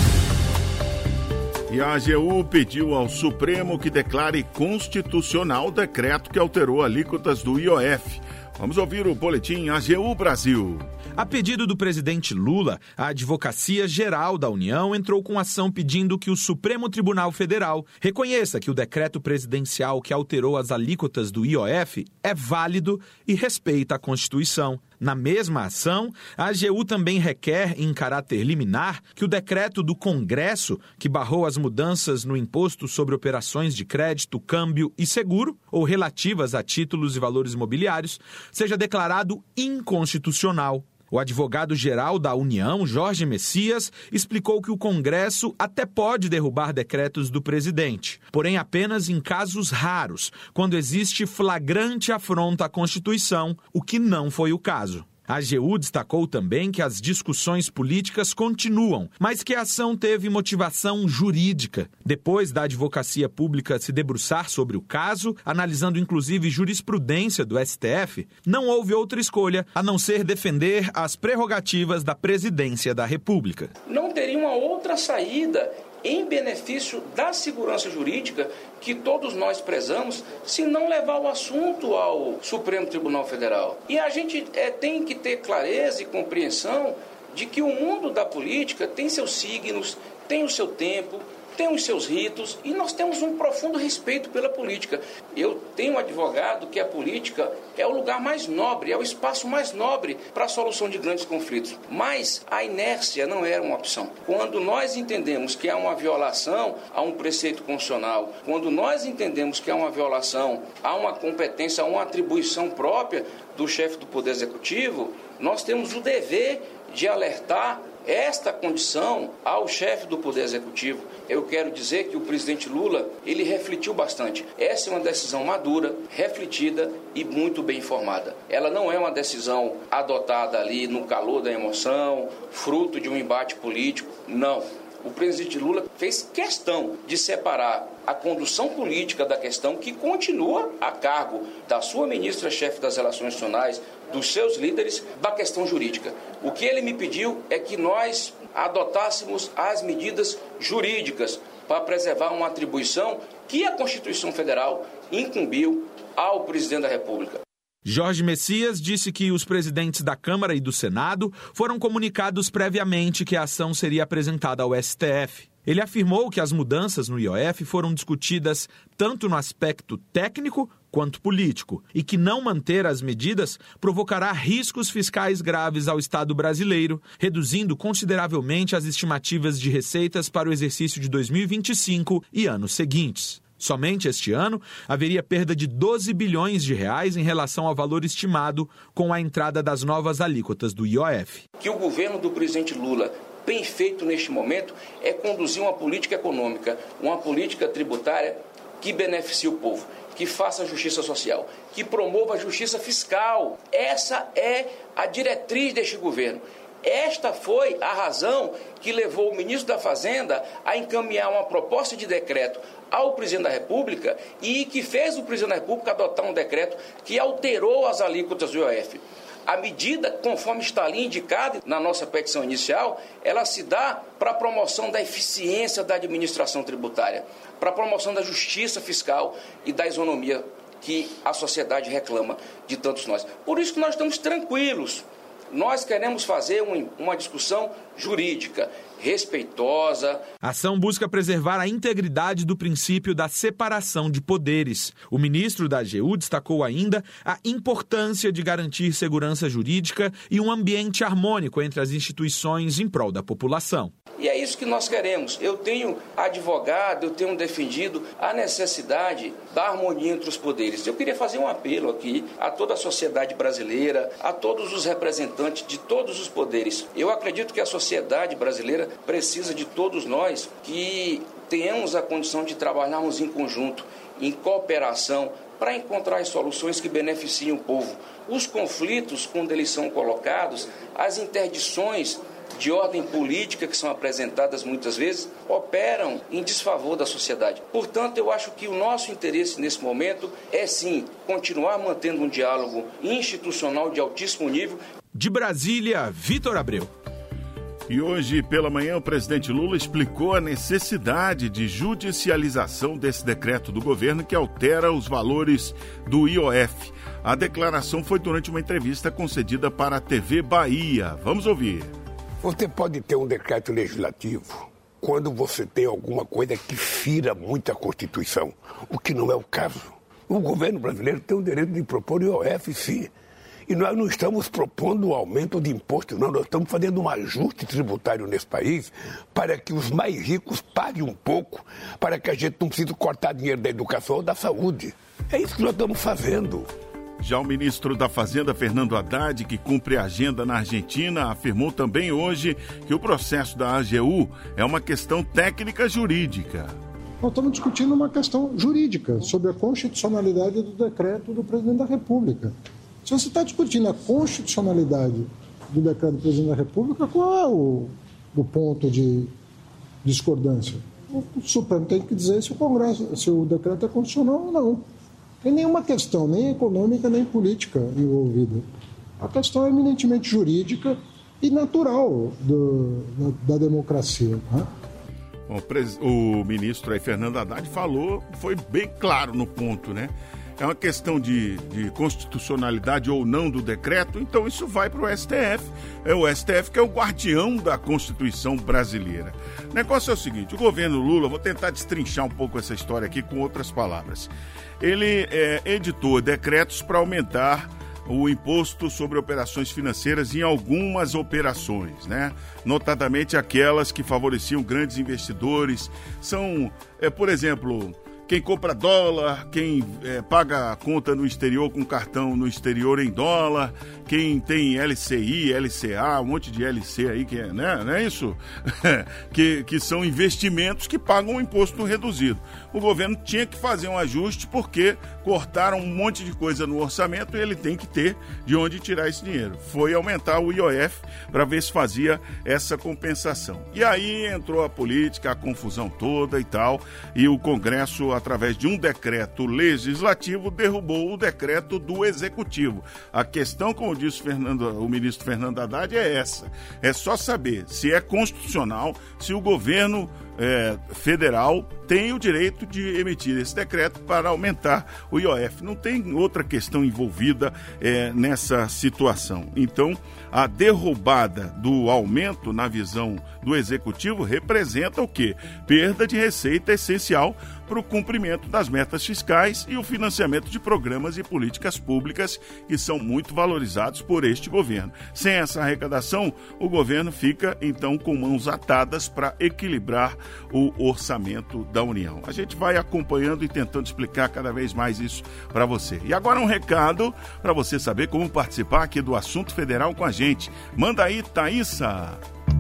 E a AGU pediu ao Supremo que declare constitucional o decreto que alterou alíquotas do IOF. Vamos ouvir o boletim AGU Brasil. A pedido do presidente Lula, a Advocacia Geral da União entrou com ação pedindo que o Supremo Tribunal Federal reconheça que o decreto presidencial que alterou as alíquotas do IOF é válido e respeita a Constituição. Na mesma ação, a AGU também requer, em caráter liminar, que o decreto do Congresso, que barrou as mudanças no imposto sobre operações de crédito, câmbio e seguro, ou relativas a títulos e valores imobiliários, seja declarado inconstitucional. O advogado-geral da União, Jorge Messias, explicou que o Congresso até pode derrubar decretos do presidente, porém apenas em casos raros, quando existe flagrante afronta à Constituição, o que não foi o caso. A AGU destacou também que as discussões políticas continuam, mas que a ação teve motivação jurídica. Depois da advocacia pública se debruçar sobre o caso, analisando inclusive jurisprudência do STF, não houve outra escolha a não ser defender as prerrogativas da presidência da República. Não teria uma outra saída em benefício da segurança jurídica que todos nós prezamos, se não levar o assunto ao Supremo Tribunal Federal. E a gente tem que ter clareza e compreensão de que o mundo da política tem seus signos, tem o seu tempo, tem os seus ritos, e nós temos um profundo respeito pela política. Eu tenho um advogado que a política é o lugar mais nobre, é o espaço mais nobre para a solução de grandes conflitos. Mas a inércia não era uma opção. Quando nós entendemos que há uma violação a um preceito constitucional, quando nós entendemos que há uma violação a uma competência, a uma atribuição própria do chefe do Poder Executivo, nós temos o dever de alertar esta condição ao chefe do Poder Executivo. Eu quero dizer que o presidente Lula, ele refletiu bastante. Essa é uma decisão madura, refletida e muito bem informada. Ela não é uma decisão adotada ali no calor da emoção, fruto de um embate político, não. O presidente Lula fez questão de separar a condução política da questão, que continua a cargo da sua ministra-chefe das Relações Institucionais, dos seus líderes, da questão jurídica. O que ele me pediu é que nós adotássemos as medidas jurídicas para preservar uma atribuição que a Constituição Federal incumbiu ao presidente da República. Jorge Messias disse que os presidentes da Câmara e do Senado foram comunicados previamente que a ação seria apresentada ao STF. Ele afirmou que as mudanças no IOF foram discutidas tanto no aspecto técnico quanto político e que não manter as medidas provocará riscos fiscais graves ao Estado brasileiro, reduzindo consideravelmente as estimativas de receitas para o exercício de 2025 e anos seguintes. Somente este ano, haveria perda de 12 bilhões de reais em relação ao valor estimado com a entrada das novas alíquotas do IOF. Que o governo do presidente Lula tem feito neste momento é conduzir uma política econômica, uma política tributária que beneficie o povo, que faça justiça social, que promova a justiça fiscal. Essa é a diretriz deste governo. Esta foi a razão que levou o ministro da Fazenda a encaminhar uma proposta de decreto ao presidente da República e que fez o presidente da República adotar um decreto que alterou as alíquotas do IOF. A medida, conforme está ali indicado na nossa petição inicial, ela se dá para a promoção da eficiência da administração tributária, para a promoção da justiça fiscal e da isonomia que a sociedade reclama de tantos nós. Por isso que nós estamos tranquilos. Nós queremos fazer uma discussão jurídica, respeitosa. A ação busca preservar a integridade do princípio da separação de poderes. O ministro da AGU destacou ainda a importância de garantir segurança jurídica e um ambiente harmônico entre as instituições em prol da população. E é isso que nós queremos. Eu tenho advogado, eu tenho defendido a necessidade da harmonia entre os poderes. Eu queria fazer um apelo aqui a toda a sociedade brasileira, a todos os representantes de todos os poderes. Eu acredito que a sociedade brasileira precisa de todos nós que tenhamos a condição de trabalharmos em conjunto, em cooperação, para encontrar as soluções que beneficiem o povo. Os conflitos, quando eles são colocados, as interdições de ordem política que são apresentadas muitas vezes, operam em desfavor da sociedade. Portanto, eu acho que o nosso interesse nesse momento é sim continuar mantendo um diálogo institucional de altíssimo nível. De Brasília, Vitor Abreu. E hoje, pela manhã, o presidente Lula explicou a necessidade de judicialização desse decreto do governo que altera os valores do IOF. A declaração foi durante uma entrevista concedida para a TV Bahia. Vamos ouvir. Você pode ter um decreto legislativo quando você tem alguma coisa que fira muito a Constituição, o que não é o caso. O governo brasileiro tem o direito de propor IOF, sim. E nós não estamos propondo um aumento de imposto, não. Nós estamos fazendo um ajuste tributário nesse país para que os mais ricos paguem um pouco, para que a gente não precise cortar dinheiro da educação ou da saúde. É isso que nós estamos fazendo. Já o ministro da Fazenda, Fernando Haddad, que cumpre a agenda na Argentina, afirmou também hoje que o processo da AGU é uma questão técnica jurídica. Nós estamos discutindo uma questão jurídica sobre a constitucionalidade do decreto do presidente da República. Se você está discutindo a constitucionalidade do decreto do presidente da República, qual é o ponto de discordância? O Supremo tem que dizer se o decreto é constitucional ou não. Não tem nenhuma questão, nem econômica, nem política envolvida. A questão é eminentemente jurídica e natural da democracia. Né? Bom, o ministro aí, Fernando Haddad, foi bem claro no ponto, né? É uma questão de constitucionalidade ou não do decreto, então isso vai para o STF. É o STF que é o guardião da Constituição brasileira. O negócio é o seguinte, o governo Lula, vou tentar destrinchar um pouco essa história aqui com outras palavras. Ele editou decretos para aumentar o imposto sobre operações financeiras em algumas operações, né? Notadamente aquelas que favoreciam grandes investidores. São, por exemplo, quem compra dólar, quem paga a conta no exterior com cartão no exterior em dólar, quem tem LCI, LCA, um monte de LC aí, que né? Não é isso? que são investimentos que pagam um imposto reduzido. O governo tinha que fazer um ajuste porque cortaram um monte de coisa no orçamento e ele tem que ter de onde tirar esse dinheiro. Foi aumentar o IOF para ver se fazia essa compensação. E aí entrou a política, a confusão toda e tal, e o Congresso, através de um decreto legislativo, derrubou o decreto do Executivo. A questão, como disse o ministro Fernando Haddad, é essa. É só saber se é constitucional, se o governo federal tem o direito de emitir esse decreto para aumentar o IOF. Não tem outra questão envolvida nessa situação. Então, a derrubada do aumento na visão do Executivo representa o quê? Perda de receita essencial para o cumprimento das metas fiscais e o financiamento de programas e políticas públicas que são muito valorizados por este governo. Sem essa arrecadação, o governo fica, então, com mãos atadas para equilibrar o orçamento da União. A gente vai acompanhando e tentando explicar cada vez mais isso para você. E agora um recado para você saber como participar aqui do Assunto Federal com a gente. Manda aí, Thaísa!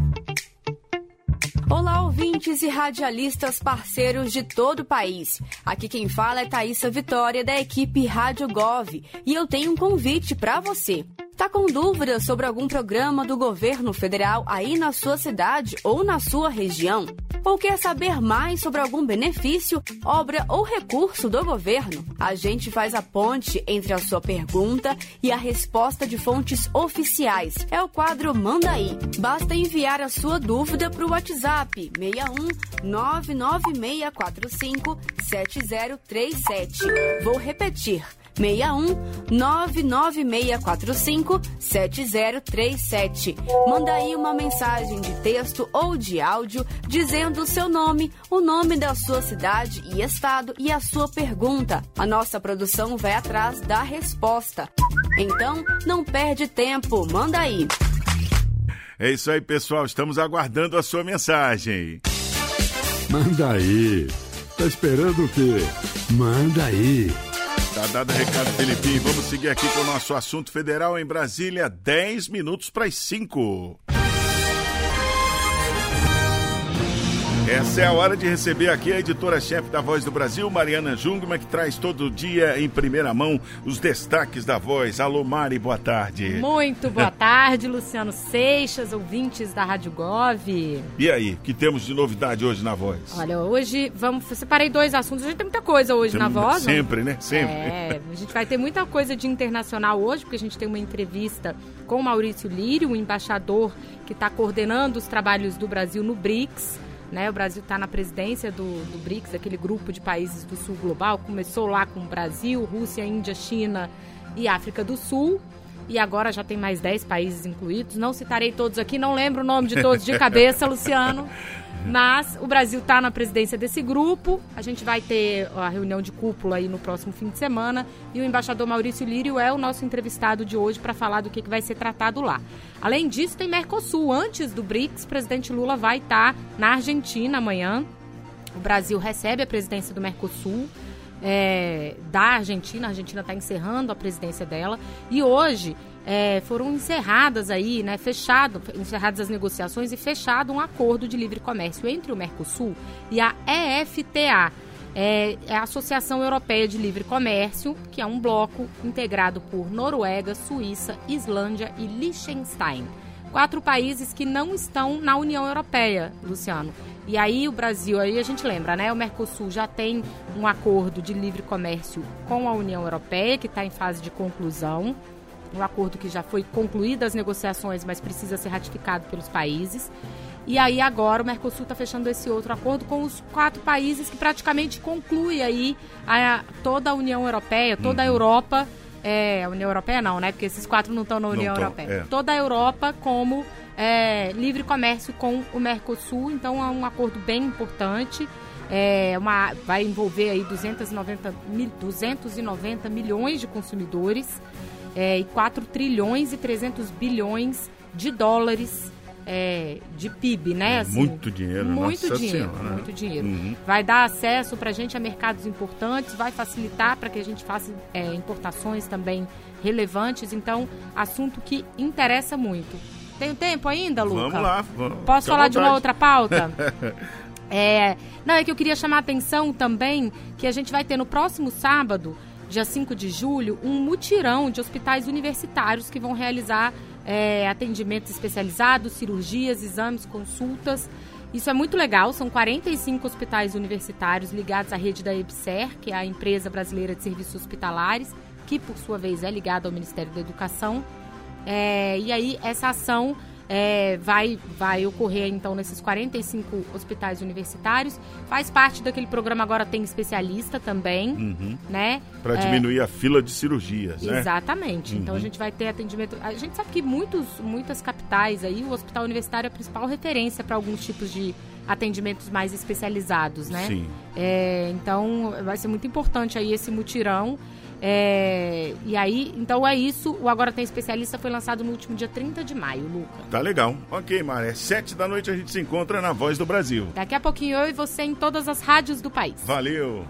Olá, ouvintes e radialistas parceiros de todo o país. Aqui quem fala é Thaísa Vitória, da equipe Rádio Gov, e eu tenho um convite para você. Tá com dúvidas sobre algum programa do governo federal aí na sua cidade ou na sua região? Ou quer saber mais sobre algum benefício, obra ou recurso do governo? A gente faz a ponte entre a sua pergunta e a resposta de fontes oficiais. É o quadro Manda Aí. Basta enviar a sua dúvida para o WhatsApp 61 99645 7037. Vou repetir. 61 99645 7037. Manda aí uma mensagem de texto ou de áudio dizendo o seu nome, o nome da sua cidade e estado e a sua pergunta. A nossa produção vai atrás da resposta. Então, não perde tempo, manda aí. É isso aí, pessoal. Estamos aguardando a sua mensagem. Manda aí. Tá esperando o quê? Manda aí. Tá dado o recado, Felipinho. Vamos seguir aqui com o nosso assunto federal em Brasília, 10 minutos para as 5. Essa é a hora de receber aqui a editora-chefe da Voz do Brasil, Mariana Jungmann, que traz todo dia em primeira mão os destaques da Voz. Alô, Mari, boa tarde. Muito boa tarde, Luciano Seixas, ouvintes da Rádio Gov. E aí, o que temos de novidade hoje na Voz? Olha, hoje separei 2 assuntos. A gente tem muita coisa hoje na Voz. Sempre, né? Sempre. A gente vai ter muita coisa de internacional hoje, porque a gente tem uma entrevista com o Maurício Lírio, o embaixador que está coordenando os trabalhos do Brasil no BRICS. Né, o Brasil está na presidência do BRICS, aquele grupo de países do sul global. Começou lá com o Brasil, Rússia, Índia, China e África do Sul. E agora já tem mais 10 países incluídos. Não citarei todos aqui, não lembro o nome de todos de cabeça, Luciano. Mas o Brasil está na presidência desse grupo. A gente vai ter a reunião de cúpula aí no próximo fim de semana. E o embaixador Maurício Lírio é o nosso entrevistado de hoje para falar do que vai ser tratado lá. Além disso, tem Mercosul. Antes do BRICS, o presidente Lula vai estar na Argentina amanhã. O Brasil recebe a presidência do Mercosul da Argentina. A Argentina está encerrando a presidência dela. E hoje foram encerradas aí, né, encerradas as negociações e fechado um acordo de livre comércio entre o Mercosul e a EFTA, a Associação Europeia de Livre Comércio, que é um bloco integrado por Noruega, Suíça, Islândia e Liechtenstein. 4 países que não estão na União Europeia, Luciano. E aí o Brasil, aí a gente lembra, né? O Mercosul já tem um acordo de livre comércio com a União Europeia, que está em fase de conclusão. Um acordo que já foi concluído as negociações, mas precisa ser ratificado pelos países. E aí agora o Mercosul está fechando esse outro acordo com os 4 países que praticamente conclui aí toda a União Europeia, toda a Europa. A União Europeia não, né? Porque esses 4 não estão na União Europeia. Toda a Europa como livre comércio com o Mercosul. Então é um acordo bem importante. Vai envolver aí 290 milhões de consumidores. E 4 trilhões e 300 bilhões de dólares de PIB, né? Assim, muito dinheiro, muito dinheiro, senhora, né? Muito dinheiro. Vai dar acesso para a gente a mercados importantes, vai facilitar para que a gente faça importações também relevantes. Então, assunto que interessa muito. Tem tempo ainda, Luca? Vamos lá. Posso falar de uma outra pauta? É que eu queria chamar a atenção também que a gente vai ter no próximo sábado, dia 5 de julho, um mutirão de hospitais universitários que vão realizar atendimentos especializados, cirurgias, exames, consultas. Isso é muito legal, são 45 hospitais universitários ligados à rede da EBSER, que é a empresa brasileira de serviços hospitalares, que por sua vez é ligada ao Ministério da Educação. E aí essa ação vai ocorrer então nesses 45 hospitais universitários. Faz parte daquele programa Agora Tem Especialista também, né? Para diminuir a fila de cirurgias, né? Exatamente. Então a gente vai ter atendimento. A gente sabe que muitas capitais aí, o hospital universitário é a principal referência para alguns tipos de atendimentos mais especializados, né? Sim. Então vai ser muito importante aí esse mutirão. E aí, então é isso. O Agora Tem Especialista foi lançado no último dia 30 de maio, Luca. Tá legal. Ok, Maré. 7 da noite a gente se encontra na Voz do Brasil. Daqui a pouquinho eu e você em todas as rádios do país. Valeu.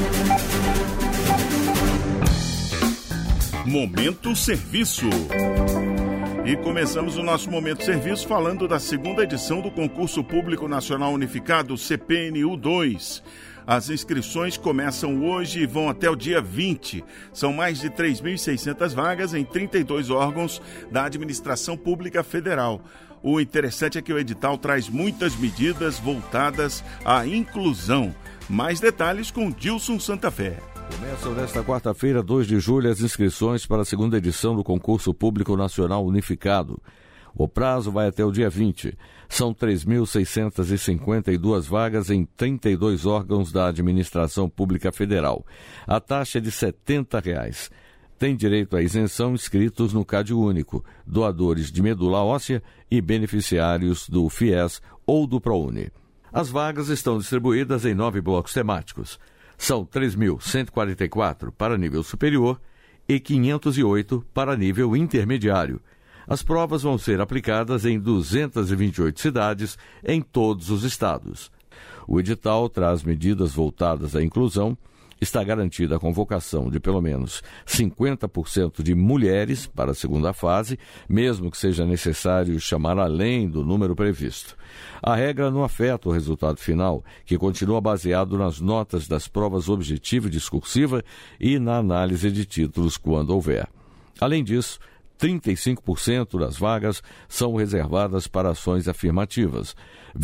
Momento Serviço. E começamos o nosso Momento Serviço falando da segunda edição do Concurso Público Nacional Unificado, CPNU 2. As inscrições começam hoje e vão até o dia 20. São mais de 3.600 vagas em 32 órgãos da administração pública federal. O interessante é que o edital traz muitas medidas voltadas à inclusão. Mais detalhes com Dilson Santa Fé. Começam nesta quarta-feira, 2 de julho, as inscrições para a segunda edição do Concurso Público Nacional Unificado. O prazo vai até o dia 20. São 3.652 vagas em 32 órgãos da Administração Pública Federal. A taxa é de R$ 70. Tem direito à isenção inscritos no CAD único, doadores de medula óssea e beneficiários do FIES ou do ProUni. As vagas estão distribuídas em 9 blocos temáticos. São 3.144 para nível superior e 508 para nível intermediário. As provas vão ser aplicadas em 228 cidades em todos os estados. O edital traz medidas voltadas à inclusão. Está garantida a convocação de pelo menos 50% de mulheres para a segunda fase, mesmo que seja necessário chamar além do número previsto. A regra não afeta o resultado final, que continua baseado nas notas das provas objetiva e discursiva e na análise de títulos quando houver. Além disso, 35% das vagas são reservadas para ações afirmativas,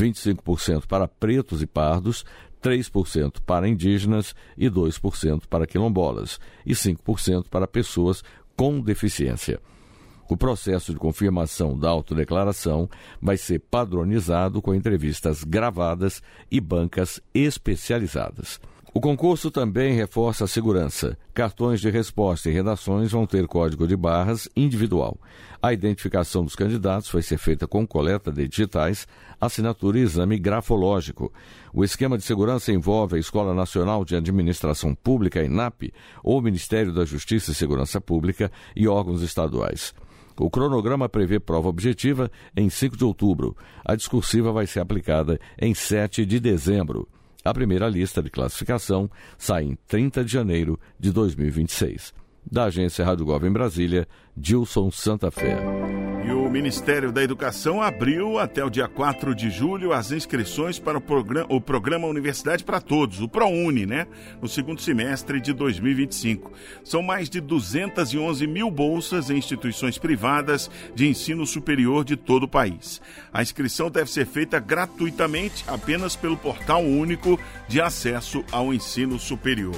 25% para pretos e pardos, 3% para indígenas e 2% para quilombolas e 5% para pessoas com deficiência. O processo de confirmação da autodeclaração vai ser padronizado com entrevistas gravadas e bancas especializadas. O concurso também reforça a segurança. Cartões de resposta e redações vão ter código de barras individual. A identificação dos candidatos vai ser feita com coleta de digitais, assinatura e exame grafológico. O esquema de segurança envolve a Escola Nacional de Administração Pública, ENAP, ou o Ministério da Justiça e Segurança Pública e órgãos estaduais. O cronograma prevê prova objetiva em 5 de outubro. A discursiva vai ser aplicada em 7 de dezembro. A primeira lista de classificação sai em 30 de janeiro de 2026. Da agência Rádio Gov em Brasília, Dilson Santa Fé. E o Ministério da Educação abriu até o dia 4 de julho as inscrições para o programa Universidade para Todos, o ProUni, no segundo semestre de 2025. São mais de 211 mil bolsas em instituições privadas de ensino superior de todo o país. A inscrição deve ser feita gratuitamente apenas pelo Portal Único de Acesso ao Ensino Superior.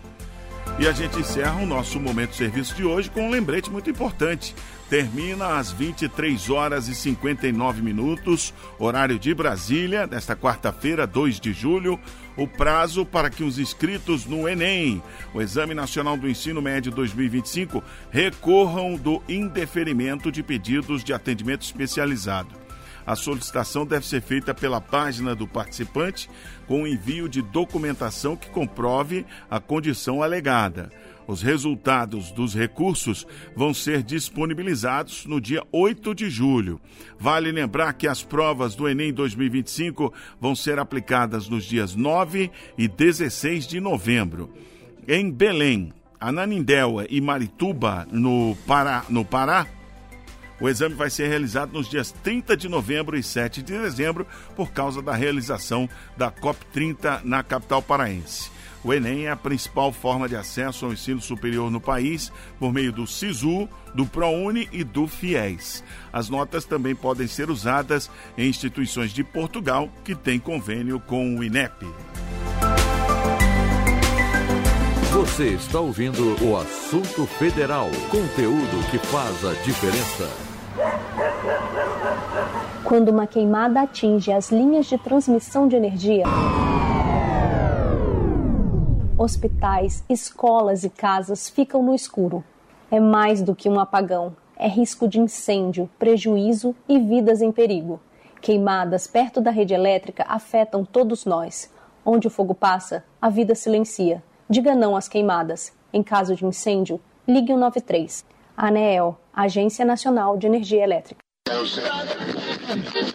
E a gente encerra o nosso Momento de Serviço de hoje com um lembrete muito importante. Termina às 23 horas e 59 minutos, horário de Brasília, desta quarta-feira, 2 de julho, o prazo para que os inscritos no Enem, o Exame Nacional do Ensino Médio 2025, recorram do indeferimento de pedidos de atendimento especializado. A solicitação deve ser feita pela página do participante com envio de documentação que comprove a condição alegada. Os resultados dos recursos vão ser disponibilizados no dia 8 de julho. Vale lembrar que as provas do Enem 2025 vão ser aplicadas nos dias 9 e 16 de novembro. Em Belém, Ananindeua e Marituba, no Pará, o exame vai ser realizado nos dias 30 de novembro e 7 de dezembro por causa da realização da COP30 na capital paraense. O Enem é a principal forma de acesso ao ensino superior no país por meio do SISU, do ProUni e do FIES. As notas também podem ser usadas em instituições de Portugal que têm convênio com o INEP. Você está ouvindo o Assunto Federal, conteúdo que faz a diferença. Quando uma queimada atinge as linhas de transmissão de energia, hospitais, escolas e casas ficam no escuro. É mais do que um apagão, é risco de incêndio, prejuízo e vidas em perigo. Queimadas perto da rede elétrica afetam todos nós. Onde o fogo passa, a vida silencia. Diga não às queimadas. Em caso de incêndio, ligue 193. ANEEL, Agência Nacional de Energia Elétrica.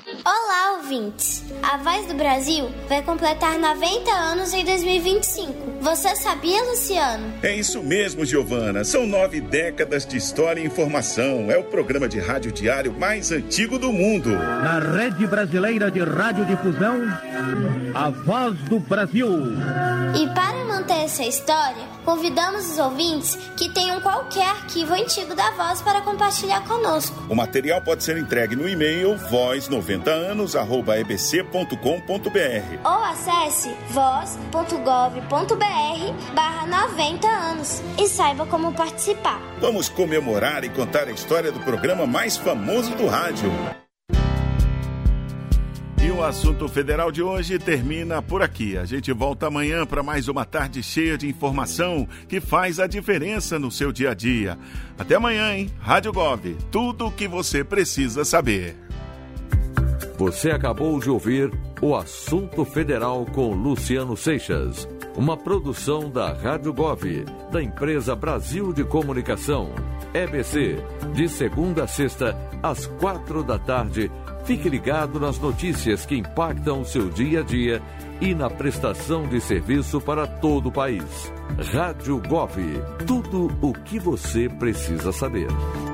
Olá, ouvintes! A Voz do Brasil vai completar 90 anos em 2025. Você sabia, Luciano? É isso mesmo, Giovana. São 9 décadas de história e informação. É o programa de rádio diário mais antigo do mundo. Na Rede Brasileira de Radiodifusão, a Voz do Brasil. E para manter essa história, convidamos os ouvintes que tenham qualquer arquivo antigo da Voz para compartilhar conosco. O material pode ser entregue no e-mail voz90anos@ebc.com.br ou acesse voz.gov.br/90anos e saiba como participar. Vamos comemorar e contar a história do programa mais famoso do rádio. E o assunto federal de hoje termina por aqui. A gente volta amanhã para mais uma tarde cheia de informação que faz a diferença no seu dia a dia. Até amanhã, hein? Rádio Gov, tudo o que você precisa saber. Você acabou de ouvir o Assunto Federal com Luciano Seixas, uma produção da Rádio Gov, da empresa Brasil de Comunicação, EBC, de segunda a sexta, às 4h. Fique ligado nas notícias que impactam o seu dia a dia e na prestação de serviço para todo o país. Rádio Gov, tudo o que você precisa saber.